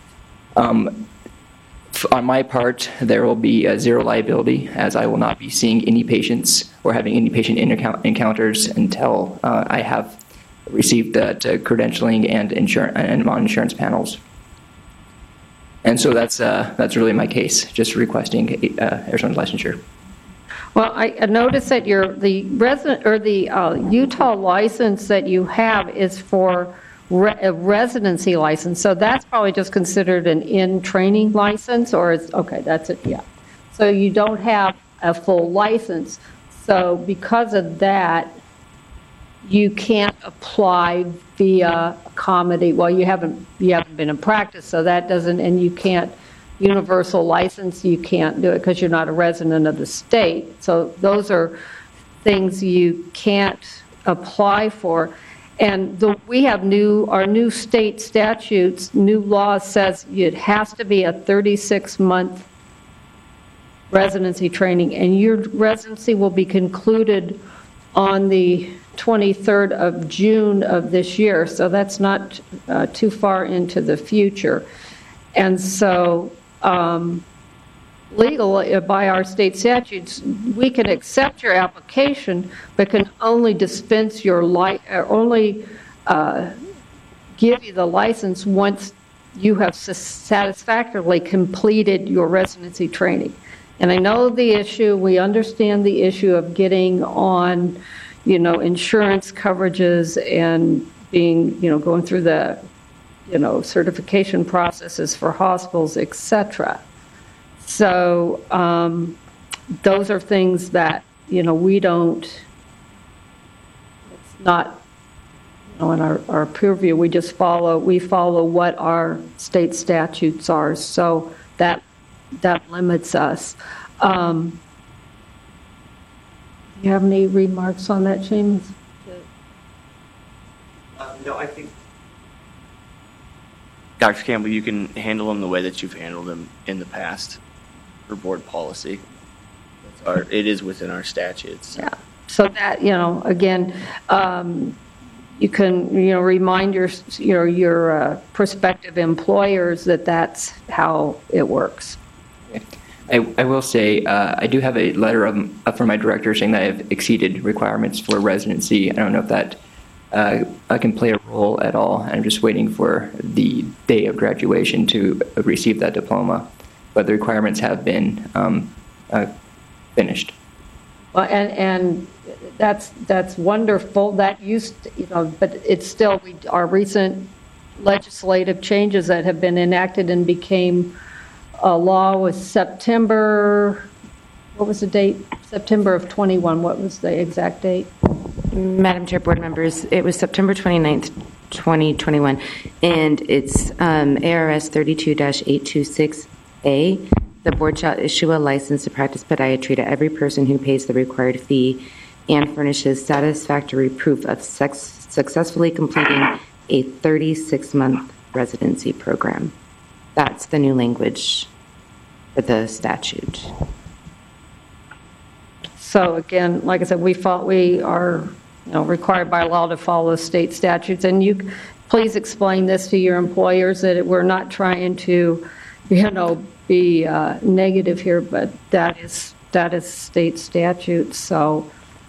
On my part, there will be zero liability, as I will not be seeing any patients or having any patient encounters until I have received that credentialing and on insurance panels. And so that's really my case, just requesting Arizona licensure. Well, I noticed that the resident or the Utah license that you have is for a residency license, so that's probably just considered an in-training license, or it's, okay, that's it, yeah. So you don't have a full license. So because of that, you can't apply via comedy. Well, you haven't been in practice, so that doesn't, and you can't universal license, you can't do it because you're not a resident of the state. So those are things you can't apply for. And we have our new state statutes, new law says it has to be a 36-month residency training, and your residency will be concluded on the 23rd of June of this year, so that's not too far into the future. And so legal by our state statutes, we can accept your application, but can only dispense your only give you the license once you have satisfactorily completed your residency training. And I know the issue, we understand the issue of getting on, insurance coverages and being, going through the, certification processes for hospitals, et cetera. So those are things that, we don't, it's not, in our purview, we follow what our state statutes are. So that limits us. Do you have any remarks on that, Seamus? No, I think, Dr. Campbell, you can handle them the way that you've handled them in the past for board policy. It is within our statutes. Yeah. So that, again, you can, remind your prospective employers that that's how it works. I will say I do have a letter from my director saying that I have exceeded requirements for residency. I don't know if that I can play a role at all. I'm just waiting for the day of graduation to receive that diploma. But the requirements have been finished. Well, and that's wonderful. That used, but it's still our recent legislative changes that have been enacted and became a law was September. What was the date? September of 21. What was the exact date? Madam Chair, board members, it was September 29th, 2021, and it's ARS 32-826A. The board shall issue a license to practice podiatry to every person who pays the required fee and furnishes satisfactory proof of successfully completing a 36-month residency program. That's the new language for the statute. So again, like I said, we are required by law to follow state statutes, and you please explain this to your employers that we're not trying to, be negative here, but that is state statute. So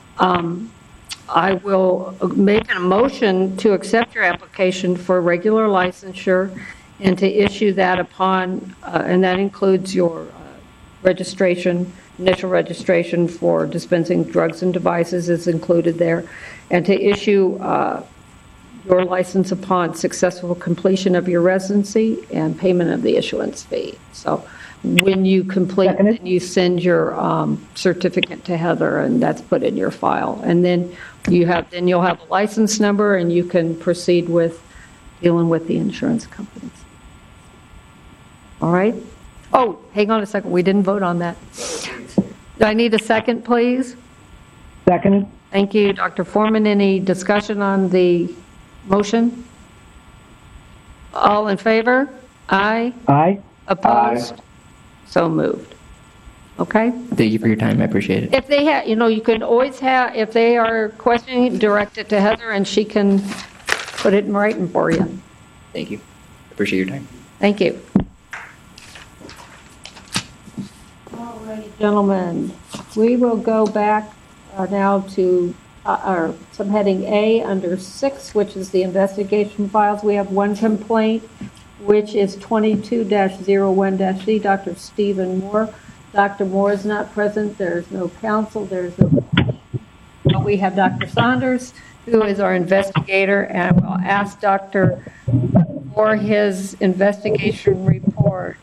I will make a motion to accept your application for regular licensure and to issue that upon, and that includes your registration. Initial registration for dispensing drugs and devices is included there, and to issue your license upon successful completion of your residency and payment of the issuance fee. So when you complete, then you send your certificate to Heather, and that's put in your file. And then you'll have a license number, and you can proceed with dealing with the insurance companies. All right? Oh, hang on a second. We didn't vote on that. Do I need a second, please? Second. Thank you. Dr. Foreman, any discussion on the motion? All in favor? Aye? Aye. Opposed? Aye. So moved. Okay? Thank you for your time. I appreciate it. If they have, you can always have, if they are questioning, direct it to Heather, and she can put it in writing for you. Thank you. Appreciate your time. Thank you. All right, gentlemen, we will go back now to our subheading A under 6, which is the investigation files. We have one complaint, which is 22-01-C, Dr. Stephen Moore. Dr. Moore is not present. There's no counsel. We have Dr. Saunders, who is our investigator, and we'll ask Dr. for his investigation report.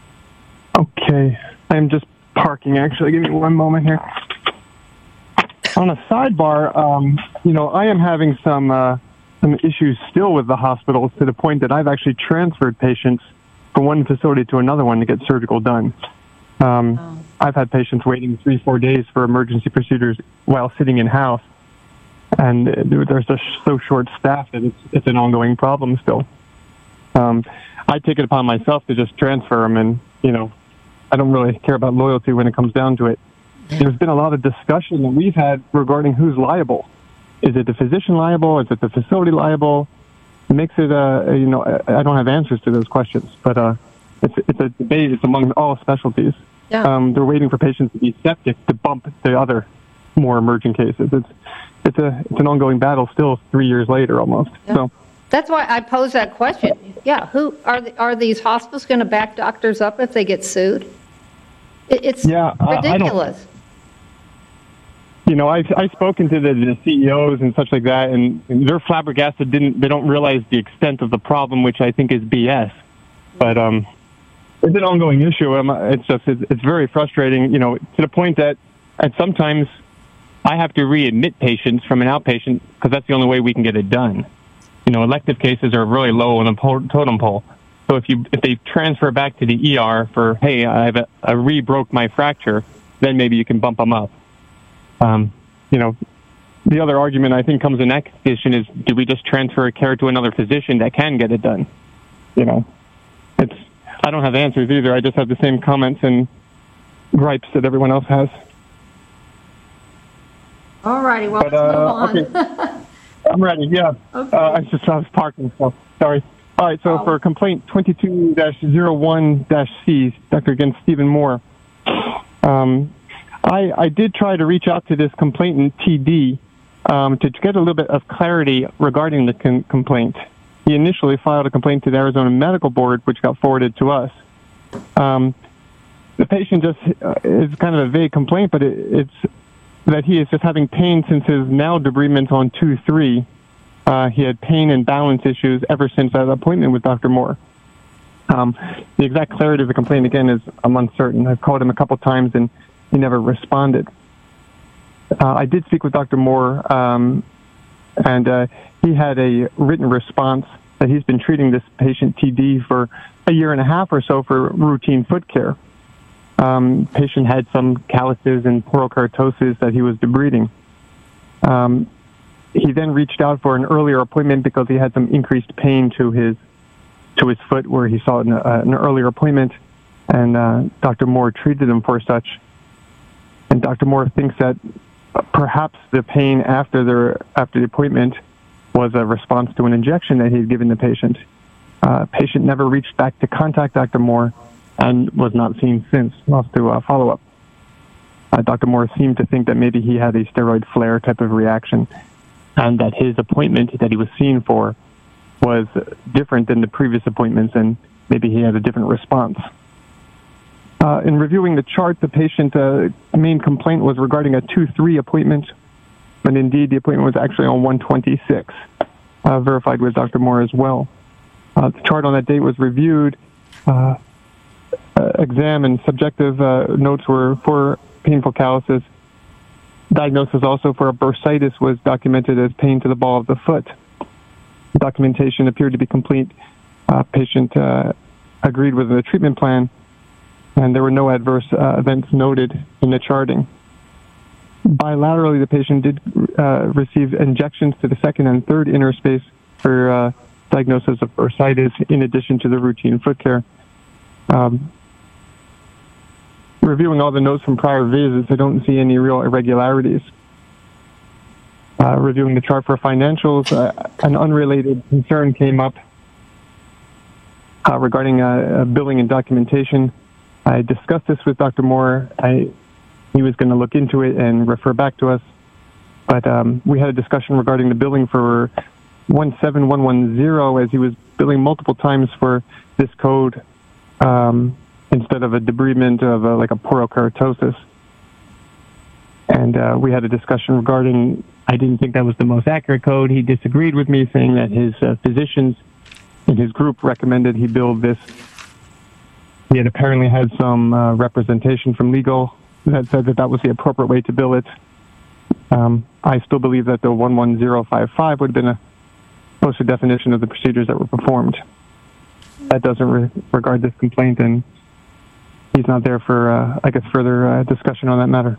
Okay, I'm just parking actually. Give me one moment here. On a sidebar, I am having some issues still with the hospitals to the point that I've actually transferred patients from one facility to another one to get surgical done. I've had patients waiting 3-4 days for emergency procedures while sitting in-house, and they're just so short-staffed that it's an ongoing problem still. I take it upon myself to just transfer them, and, I don't really care about loyalty when it comes down to it. There's been a lot of discussion that we've had regarding who's liable. Is it the physician liable? Is it the facility liable? It makes it, I don't have answers to those questions, but it's a debate. It's among all specialties. Yeah. They're waiting for patients to be septic to bump the other more emergent cases. It's an ongoing battle still 3 years later almost. Yeah. So That's why I posed that question. Yeah, who are these hospitals going to back doctors up if they get sued? It's ridiculous. I've spoken to the CEOs and such like that, and they're flabbergasted. They don't realize the extent of the problem, which I think is BS. But it's an ongoing issue. It's very frustrating, to the point that sometimes I have to readmit patients from an outpatient because that's the only way we can get it done. Elective cases are really low on the totem pole. So if they transfer back to the ER for, hey, I re-broke my fracture, then maybe you can bump them up. The other argument I think comes in that condition is, do we just transfer care to another physician that can get it done? I don't have answers either. I just have the same comments and gripes that everyone else has. All righty, well, let's move on. Okay. I'm ready, yeah. Okay. I was parking, so sorry. All right, so for complaint 22-01-C, Dr. against Stephen Moore, I did try to reach out to this complainant, TD, to get a little bit of clarity regarding the complaint. He initially filed a complaint to the Arizona Medical Board, which got forwarded to us. The patient just is kind of a vague complaint, but it's that he is just having pain since his now debridement on 2/3. He had pain and balance issues ever since that appointment with Dr. Moore. The exact clarity of the complaint, again, I'm uncertain. I've called him a couple times, and he never responded. I did speak with Dr. Moore, and he had a written response that he's been treating this patient, TD, for a year and a half or so for routine foot care. Patient had some calluses and porokeratosis that he was debriding. He then reached out for an earlier appointment because he had some increased pain to his foot, where he saw an earlier appointment, and Dr. Moore treated him for such. And Dr. Moore thinks that perhaps the pain after the appointment was a response to an injection that he had given the patient. Patient never reached back to contact Dr. Moore and was not seen since. Lost to follow-up. Dr. Moore seemed to think that maybe he had a steroid flare type of reaction, and that his appointment that he was seen for was different than the previous appointments, and maybe he had a different response. In reviewing the chart, the patient's main complaint was regarding a 2/3 appointment, and indeed the appointment was actually on 1/26, verified with Dr. Moore as well. The chart on that date was reviewed. Exam and subjective notes were for painful calluses. Diagnosis also for a bursitis was documented as pain to the ball of the foot. Documentation appeared to be complete. Patient agreed with the treatment plan, and there were no adverse events noted in the charting. Bilaterally, the patient did receive injections to the second and third inner space for diagnosis of bursitis, in addition to the routine foot care. Reviewing all the notes from prior visits, I don't see any real irregularities. Reviewing the chart for financials, an unrelated concern came up regarding billing and documentation. I discussed this with Dr. Moore. He was going to look into it and refer back to us. But we had a discussion regarding the billing for 17110, as he was billing multiple times for this code instead of a debridement of like a porokeratosis. And we had a discussion regarding, I didn't think that was the most accurate code. He disagreed with me, saying that his physicians in his group recommended he bill this. He had apparently had some representation from legal that said that was the appropriate way to bill it. I still believe that the 11055 would have been a closer definition of the procedures that were performed. That doesn't regard this complaint, and he's not there for, I guess, further discussion on that matter.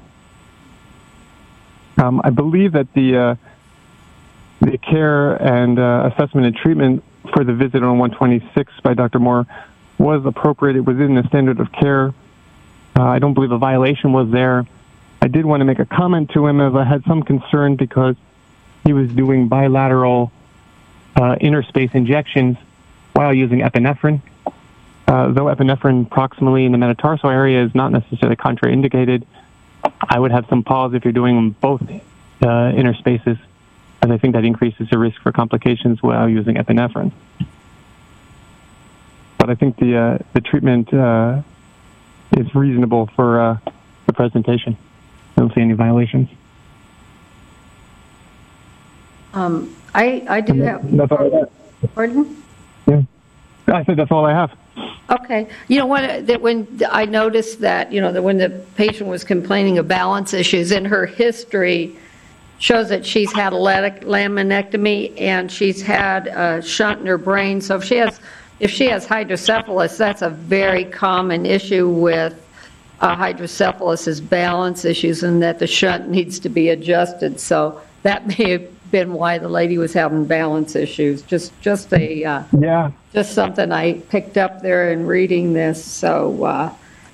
I believe that the care and assessment and treatment for the visit on 126 by Dr. Moore was appropriated within the standard of care. I don't believe a violation was there. I did want to make a comment to him as I had some concern because he was doing bilateral interspace injections while using epinephrine. Though epinephrine proximally in the metatarsal area is not necessarily contraindicated, I would have some pause if you're doing both interspaces, as I think that increases the risk for complications while using epinephrine. But I think the treatment is reasonable for the presentation. I don't see any violations. I do have. That's all I have. Pardon? Yeah, I said that's all I have. Okay. You know, when I noticed that, that when the patient was complaining of balance issues, in her history shows that she's had a laminectomy and she's had a shunt in her brain. So if she has hydrocephalus, that's a very common issue with hydrocephalus is balance issues, and that the shunt needs to be adjusted. So that may have been why the lady was having balance issues. Just something I picked up there in reading this. So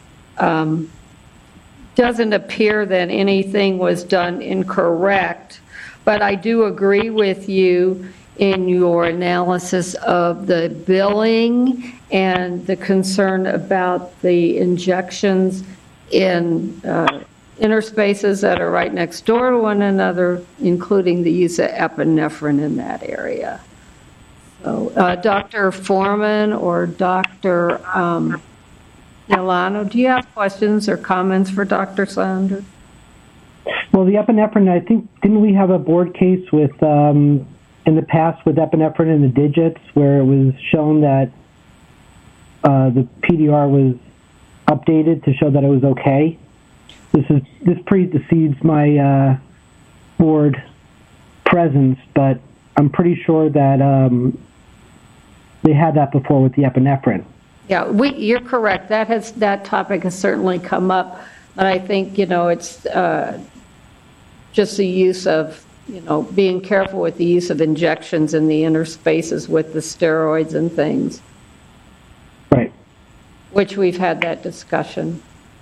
doesn't appear that anything was done incorrect, but I do agree with you in your analysis of the billing and the concern about the injections in interspaces that are right next door to one another, including the use of epinephrine in that area. So, Dr. Foreman or Dr. Milano, do you have questions or comments for Dr. Saunders? Well, the epinephrine, I think, didn't we have a board case with in the past with epinephrine in the digits where it was shown that the PDR was updated to show that it was okay? This precedes my board presence, but I'm pretty sure that they had that before with the epinephrine. Yeah, you're correct. That topic has certainly come up, but I think it's just the use of being careful with the use of injections in the interspaces with the steroids and things. Right. Which we've had that discussion.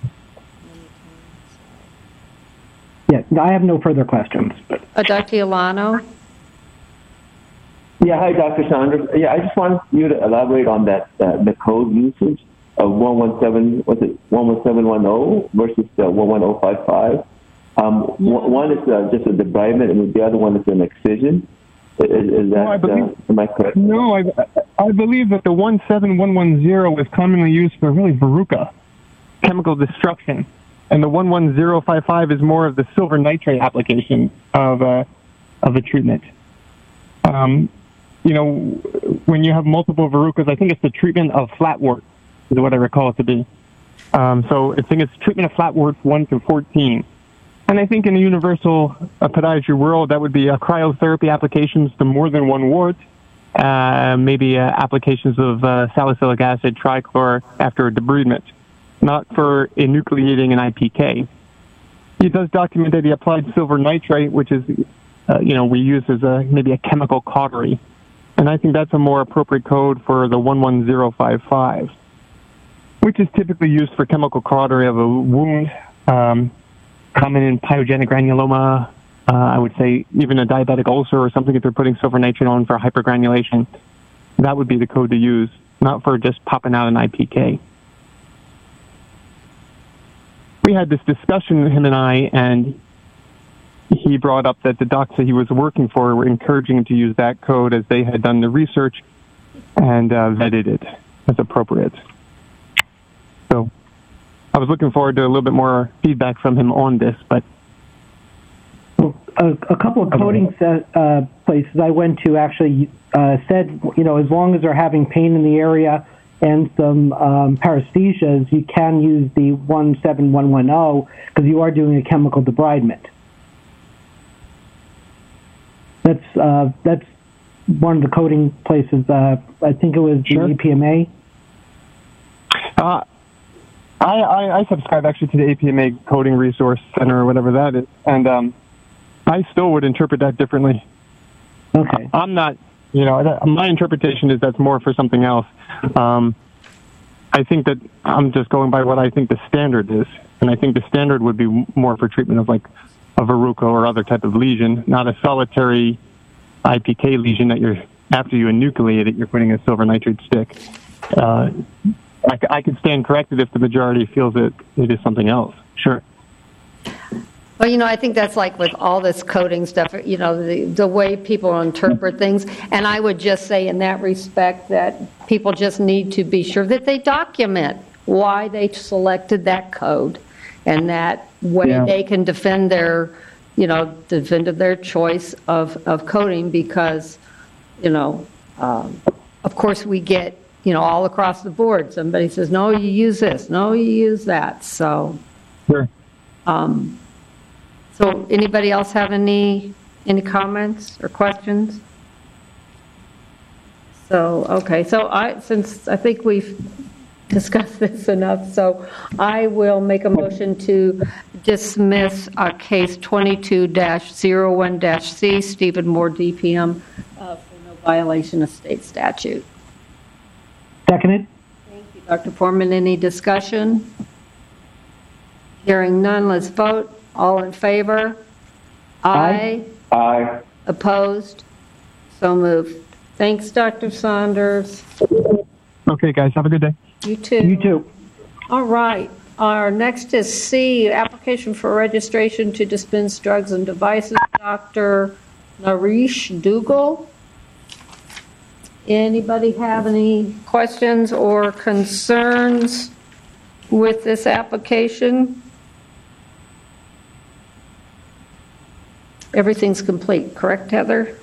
Yeah, I have no further questions. Dr. Milano? Yeah, hi, Dr. Saunders. Yeah, I just wanted you to elaborate on that, the code usage of 11710 versus 11055. One is just a debridement, and the other one is an excision. Is that, am I correct? No, I believe that the 17110 is commonly used for really verruca, chemical destruction. And the 11055 is more of the silver nitrate application of a treatment. When you have multiple verrucas, I think it's the treatment of flatwort is what I recall it to be. So I think it's treatment of flatwort 1 through 14. And I think in the universal podiatry world, that would be cryotherapy applications to more than one wart, maybe applications of salicylic acid trichlor after a debridement, not for enucleating an IPK. He does document that he applied silver nitrate, which is, we use as maybe a chemical cautery. And I think that's a more appropriate code for the 11055, which is typically used for chemical cautery of a wound, common in pyogenic granuloma, I would say even a diabetic ulcer or something if they're putting silver nitrate on for hypergranulation. That would be the code to use, not for just popping out an IPK. We had this discussion, him and I, and he brought up that the docs that he was working for were encouraging him to use that code as they had done the research and vetted it as appropriate. So I was looking forward to a little bit more feedback from him on this, but a couple of coding places I went to actually said, as long as they're having pain in the area and some paresthesias, you can use the 17110 because you are doing a chemical debridement. That's one of the coding places. I think it was the APMA. I subscribe actually to the APMA Coding Resource Center or whatever that is, and I still would interpret that differently. Okay. I'm not, my interpretation is that's more for something else. I think that I'm just going by what I think the standard is, and I think the standard would be more for treatment of like a verruca or other type of lesion, not a solitary IPK lesion that after you enucleate it, you're putting a silver nitrate stick. I could stand corrected if the majority feels that it is something else. Sure. Well, I think that's like with all this coding stuff, the way people interpret things. And I would just say in that respect that people just need to be sure that they document why they selected that code, and that way they can defend their choice of coding, because, of course we get, all across the board, somebody says, no, you use this, no, you use that. So, sure. So anybody else have any comments or questions? So, okay, since I think we've discussed this enough, so I will make a motion to dismiss case 22-01-C, Stephen Moore, DPM, for no violation of state statute. Seconded. Thank you, Dr. Foreman. Any discussion? Hearing none, let's vote. All in favor? Aye. Aye. Opposed? So moved. Thanks, Dr. Saunders. Okay, guys, have a good day. You too. You too. All right. Our next is C, application for registration to dispense drugs and devices. Dr. Naresh Dugal. Anybody have any questions or concerns with this application? Everything's complete, correct, Heather?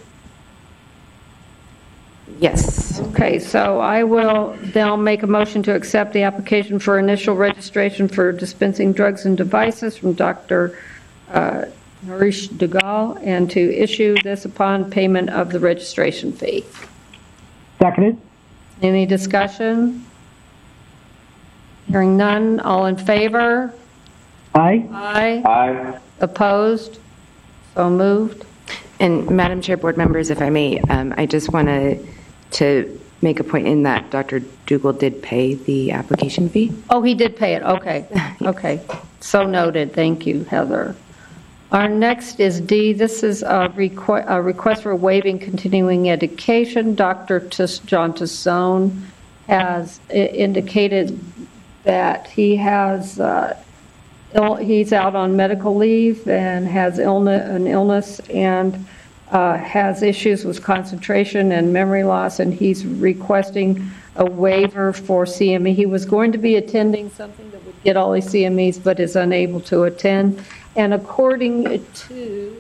Yes. Okay, so I will now make a motion to accept the application for initial registration for dispensing drugs and devices from Dr. Naresh Dugal, and to issue this upon payment of the registration fee. Seconded. Any discussion? Hearing none, all in favor? Aye. Aye. Aye. Opposed? So moved. And Madam Chair, board members, if I may, I just wanted to make a point in that Dr. Dugal did pay the application fee. Oh, he did pay it. Okay. Okay. So noted. Thank you, Heather. Our next is D. This is a request for waiving continuing education. Dr. John Tassone has indicated that he has he's out on medical leave and has an illness and has issues with concentration and memory loss, and he's requesting a waiver for CME. He was going to be attending something that would get all his CMEs, but is unable to attend. And according to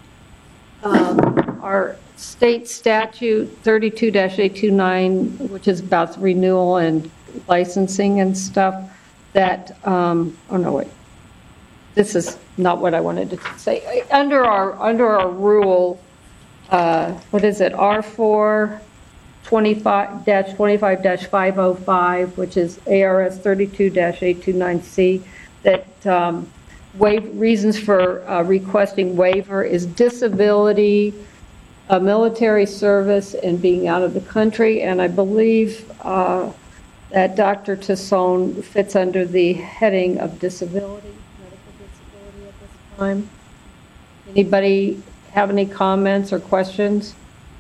our state statute 32-829, which is about renewal and licensing and stuff, that, oh no, wait. This is not what I wanted to say. Under our rule, what is it, R4 25-505, which is ARS 32-829C, that reasons for requesting waiver is disability, military service, and being out of the country. And I believe that Dr. Tassone fits under the heading of disability. Time. Anybody have any comments or questions?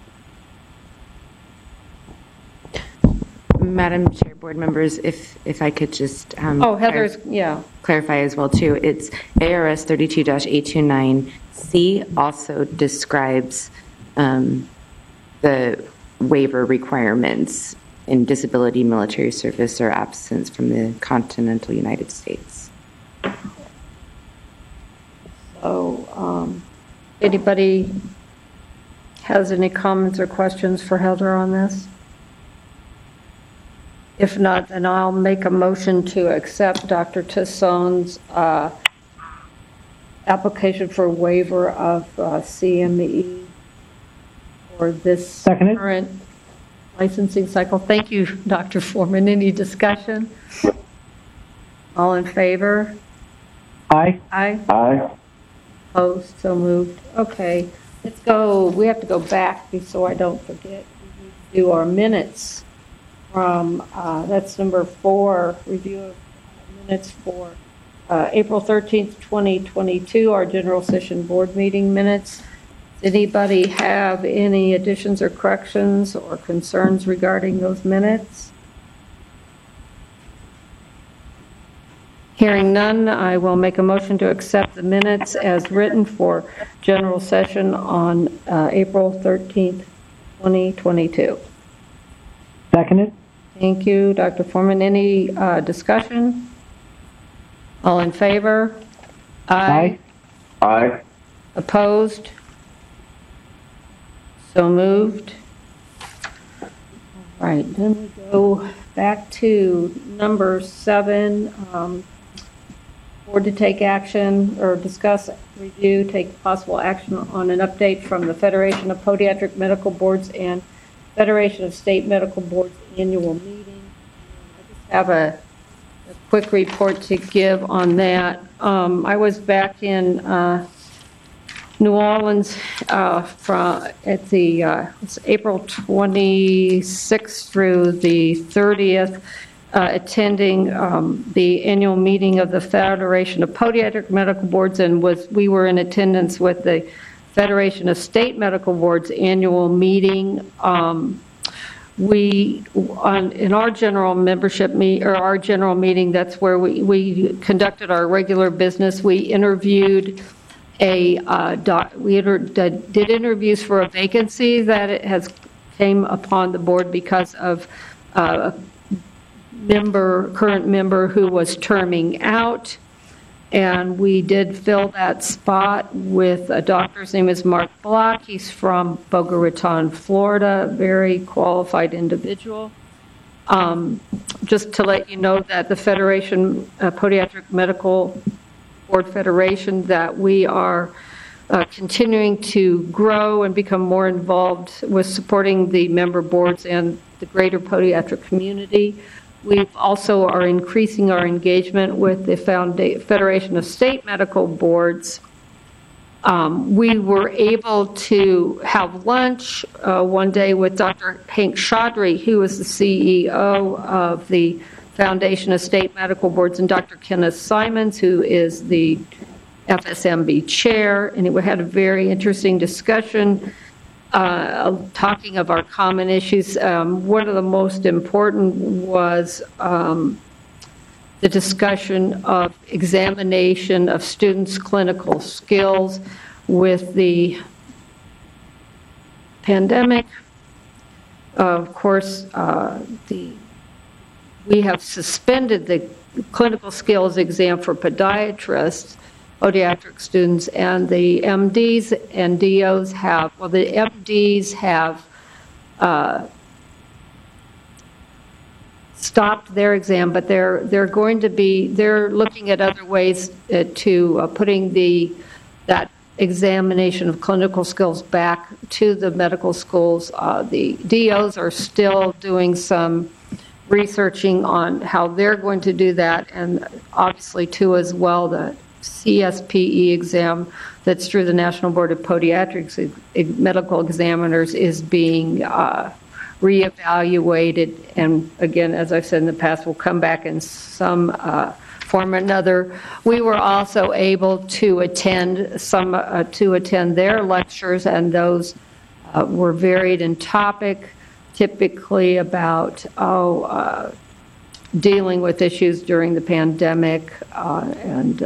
Madam Chair, board members, if I could just Heather's clarify as well too. It's ARS 32-829C also describes the waiver requirements in disability, military service, or absence from the continental United States. So, anybody has any comments or questions for Heather on this? If not, then I'll make a motion to accept Dr. Tassone's application for waiver of CME for this Seconded. current licensing cycle. Thank you, Dr. Foreman. Any discussion? All in favor? Aye. Aye. Aye. Opposed? So moved. Okay, let's go. We have to go back so I don't forget. We need to do our minutes from, that's number 4, review of minutes for April 13th, 2022, our general session board meeting minutes. Does anybody have any additions or corrections or concerns regarding those minutes? Hearing none, I will make a motion to accept the minutes as written for general session on April 13th, 2022. Seconded. Thank you, Dr. Foreman. Any discussion? All in favor? Aye. Aye. Opposed? So moved. All right, then we go back to number 7. Board to take action or discuss, review, take possible action on an update from the Federation of Podiatric Medical Boards and Federation of State Medical Boards annual meeting. I just have a quick report to give on that. I was back in New Orleans at the it's April 26th through the 30th, attending the annual meeting of the Federation of Podiatric Medical Boards, and we were in attendance with the Federation of State Medical Boards annual meeting. In our general membership our general meeting, that's where we conducted our regular business. We interviewed did interviews for a vacancy that it has came upon the board because of current member who was terming out, and we did fill that spot with a doctor. His name is Mark Block. He's from Boca Raton, Florida, very qualified individual. Just to let you know that the Federation Podiatric Medical Board Federation, that we are continuing to grow and become more involved with supporting the member boards and the greater podiatric community. We also are increasing our engagement with the Federation of State Medical Boards. We were able to have lunch one day with Dr. Hank Chaudhry, who is the CEO of the Foundation of State Medical Boards, and Dr. Kenneth Simons, who is the FSMB chair, and we had a very interesting discussion talking of our common issues. One of the most important was the discussion of examination of students' clinical skills with the pandemic. Of course, we have suspended the clinical skills exam for podiatrists, podiatric students, and the MDs and DOs have, well, the MDs have stopped their exam, but they're looking at other ways to putting that examination of clinical skills back to the medical schools. The DOs are still doing some researching on how they're going to do that, and obviously too as well the CSPE exam that's through the National Board of Podiatrics Medical Examiners is being reevaluated, and again, as I've said in the past, will come back in some form or another. We were also able to attend their lectures, and those were varied in topic, typically about dealing with issues during the pandemic and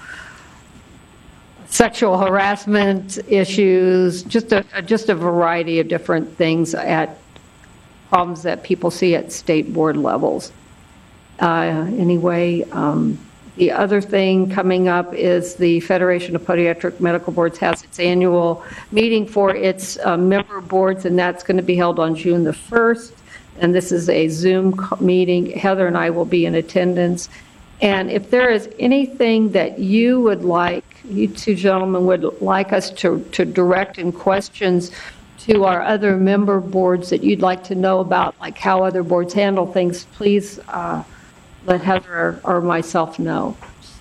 sexual harassment issues, just a variety of different things at problems that people see at state board levels. Anyway, the other thing coming up is the Federation of Podiatric Medical Boards has its annual meeting for its member boards, and that's going to be held on June the 1st. And this is a Zoom meeting. Heather and I will be in attendance. And if there is anything that you two gentlemen would like us to direct in questions to our other member boards that you'd like to know about, like how other boards handle things, please let Heather or myself know.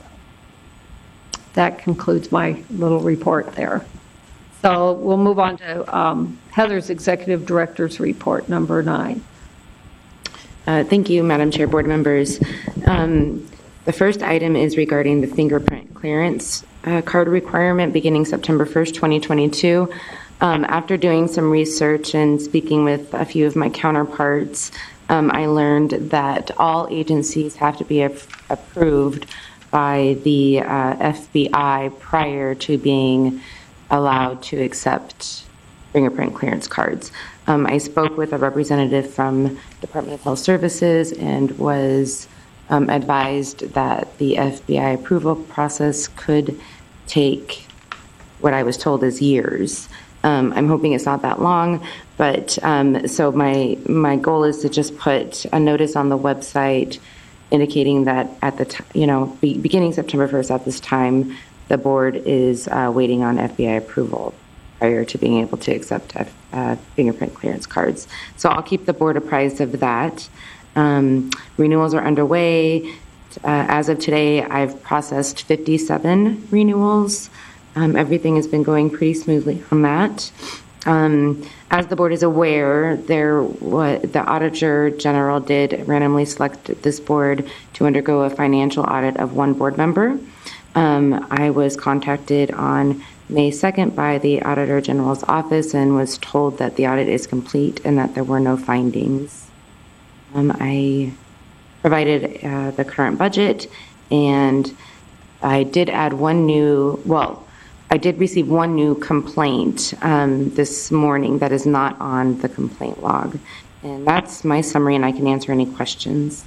That concludes my little report there. So we'll move on to Heather's Executive Director's Report, number 9. Thank you, Madam Chair, board members. The first item is regarding the fingerprint clearance card requirement beginning September 1st, 2022. After doing some research and speaking with a few of my counterparts, I learned that all agencies have to be approved by the FBI prior to being allowed to accept fingerprint clearance cards. I spoke with a representative from Department of Health Services and was advised that the FBI approval process could take what I was told is years. I'm hoping it's not that long, but so my goal is to just put a notice on the website indicating that at the beginning September 1st at this time, the board is waiting on FBI approval prior to being able to accept fingerprint clearance cards. So I'll keep the board apprised of that. Renewals are underway. As of today, I've processed 57 renewals. Everything has been going pretty smoothly on that. As the board is aware, the Auditor General did randomly select this board to undergo a financial audit of one board member. I was contacted on May 2nd by the Auditor General's office and was told that the audit is complete and that there were no findings. I provided the current budget, and I did add I did receive one new complaint this morning that is not on the complaint log. And that's my summary, and I can answer any questions.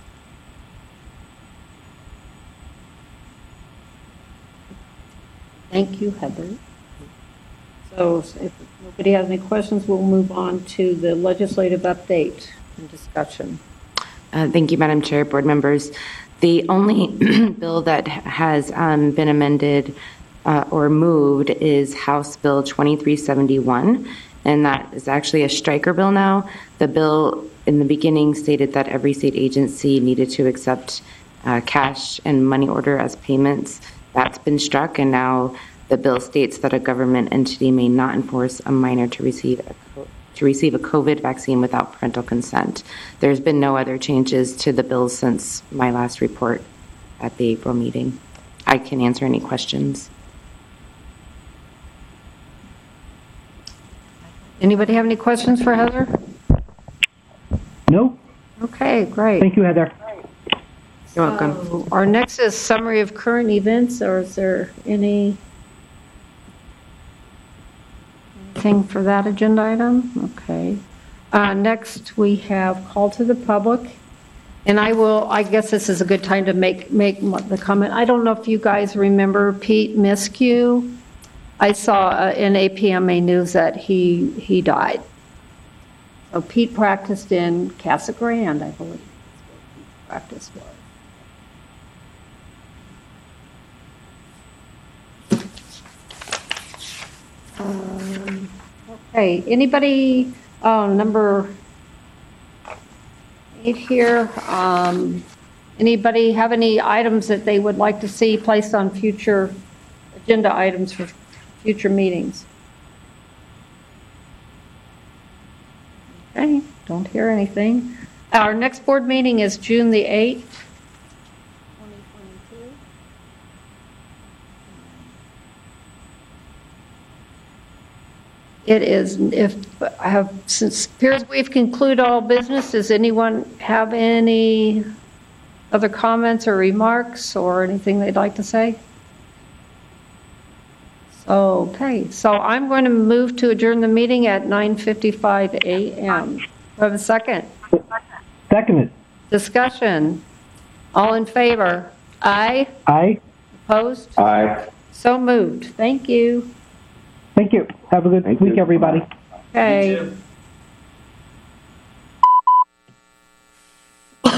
Thank you, Heather. So if nobody has any questions, we'll move on to the legislative update and discussion. Thank you, Madam Chair, board members. The only bill that has been amended or moved is House Bill 2371, and that is actually a striker bill now. The bill in the beginning stated that every state agency needed to accept cash and money order as payments. That's been struck, and now the bill states that a government entity may not enforce a minor to receive a COVID vaccine without parental consent. There's been no other changes to the bill since my last report at the April meeting. I can answer any questions. Anybody have any questions for Heather? No? Okay, great. Thank you, Heather. You're welcome. So our next is summary of current events, or is there anything for that agenda item? Okay. Next, we have call to the public. And I guess this is a good time to make the comment. I don't know if you guys remember Pete Miskew. I saw in APMA News that he died. So Pete practiced in Casa Grande, I believe. Practice was. Okay, anybody, number 8 here, anybody have any items that they would like to see placed on future agenda items for future meetings? Okay, don't hear anything. Our next board meeting is June the 8th, 2022. It is, since appears we've concluded all business, does anyone have any other comments or remarks or anything they'd like to say? Okay, so I'm going to move to adjourn the meeting at 9:55 a.m. Do I have a second? Seconded. Discussion. All in favor? Aye? Aye. Opposed? Aye. So moved. Thank you. Thank you. Have a good week, everybody. Okay.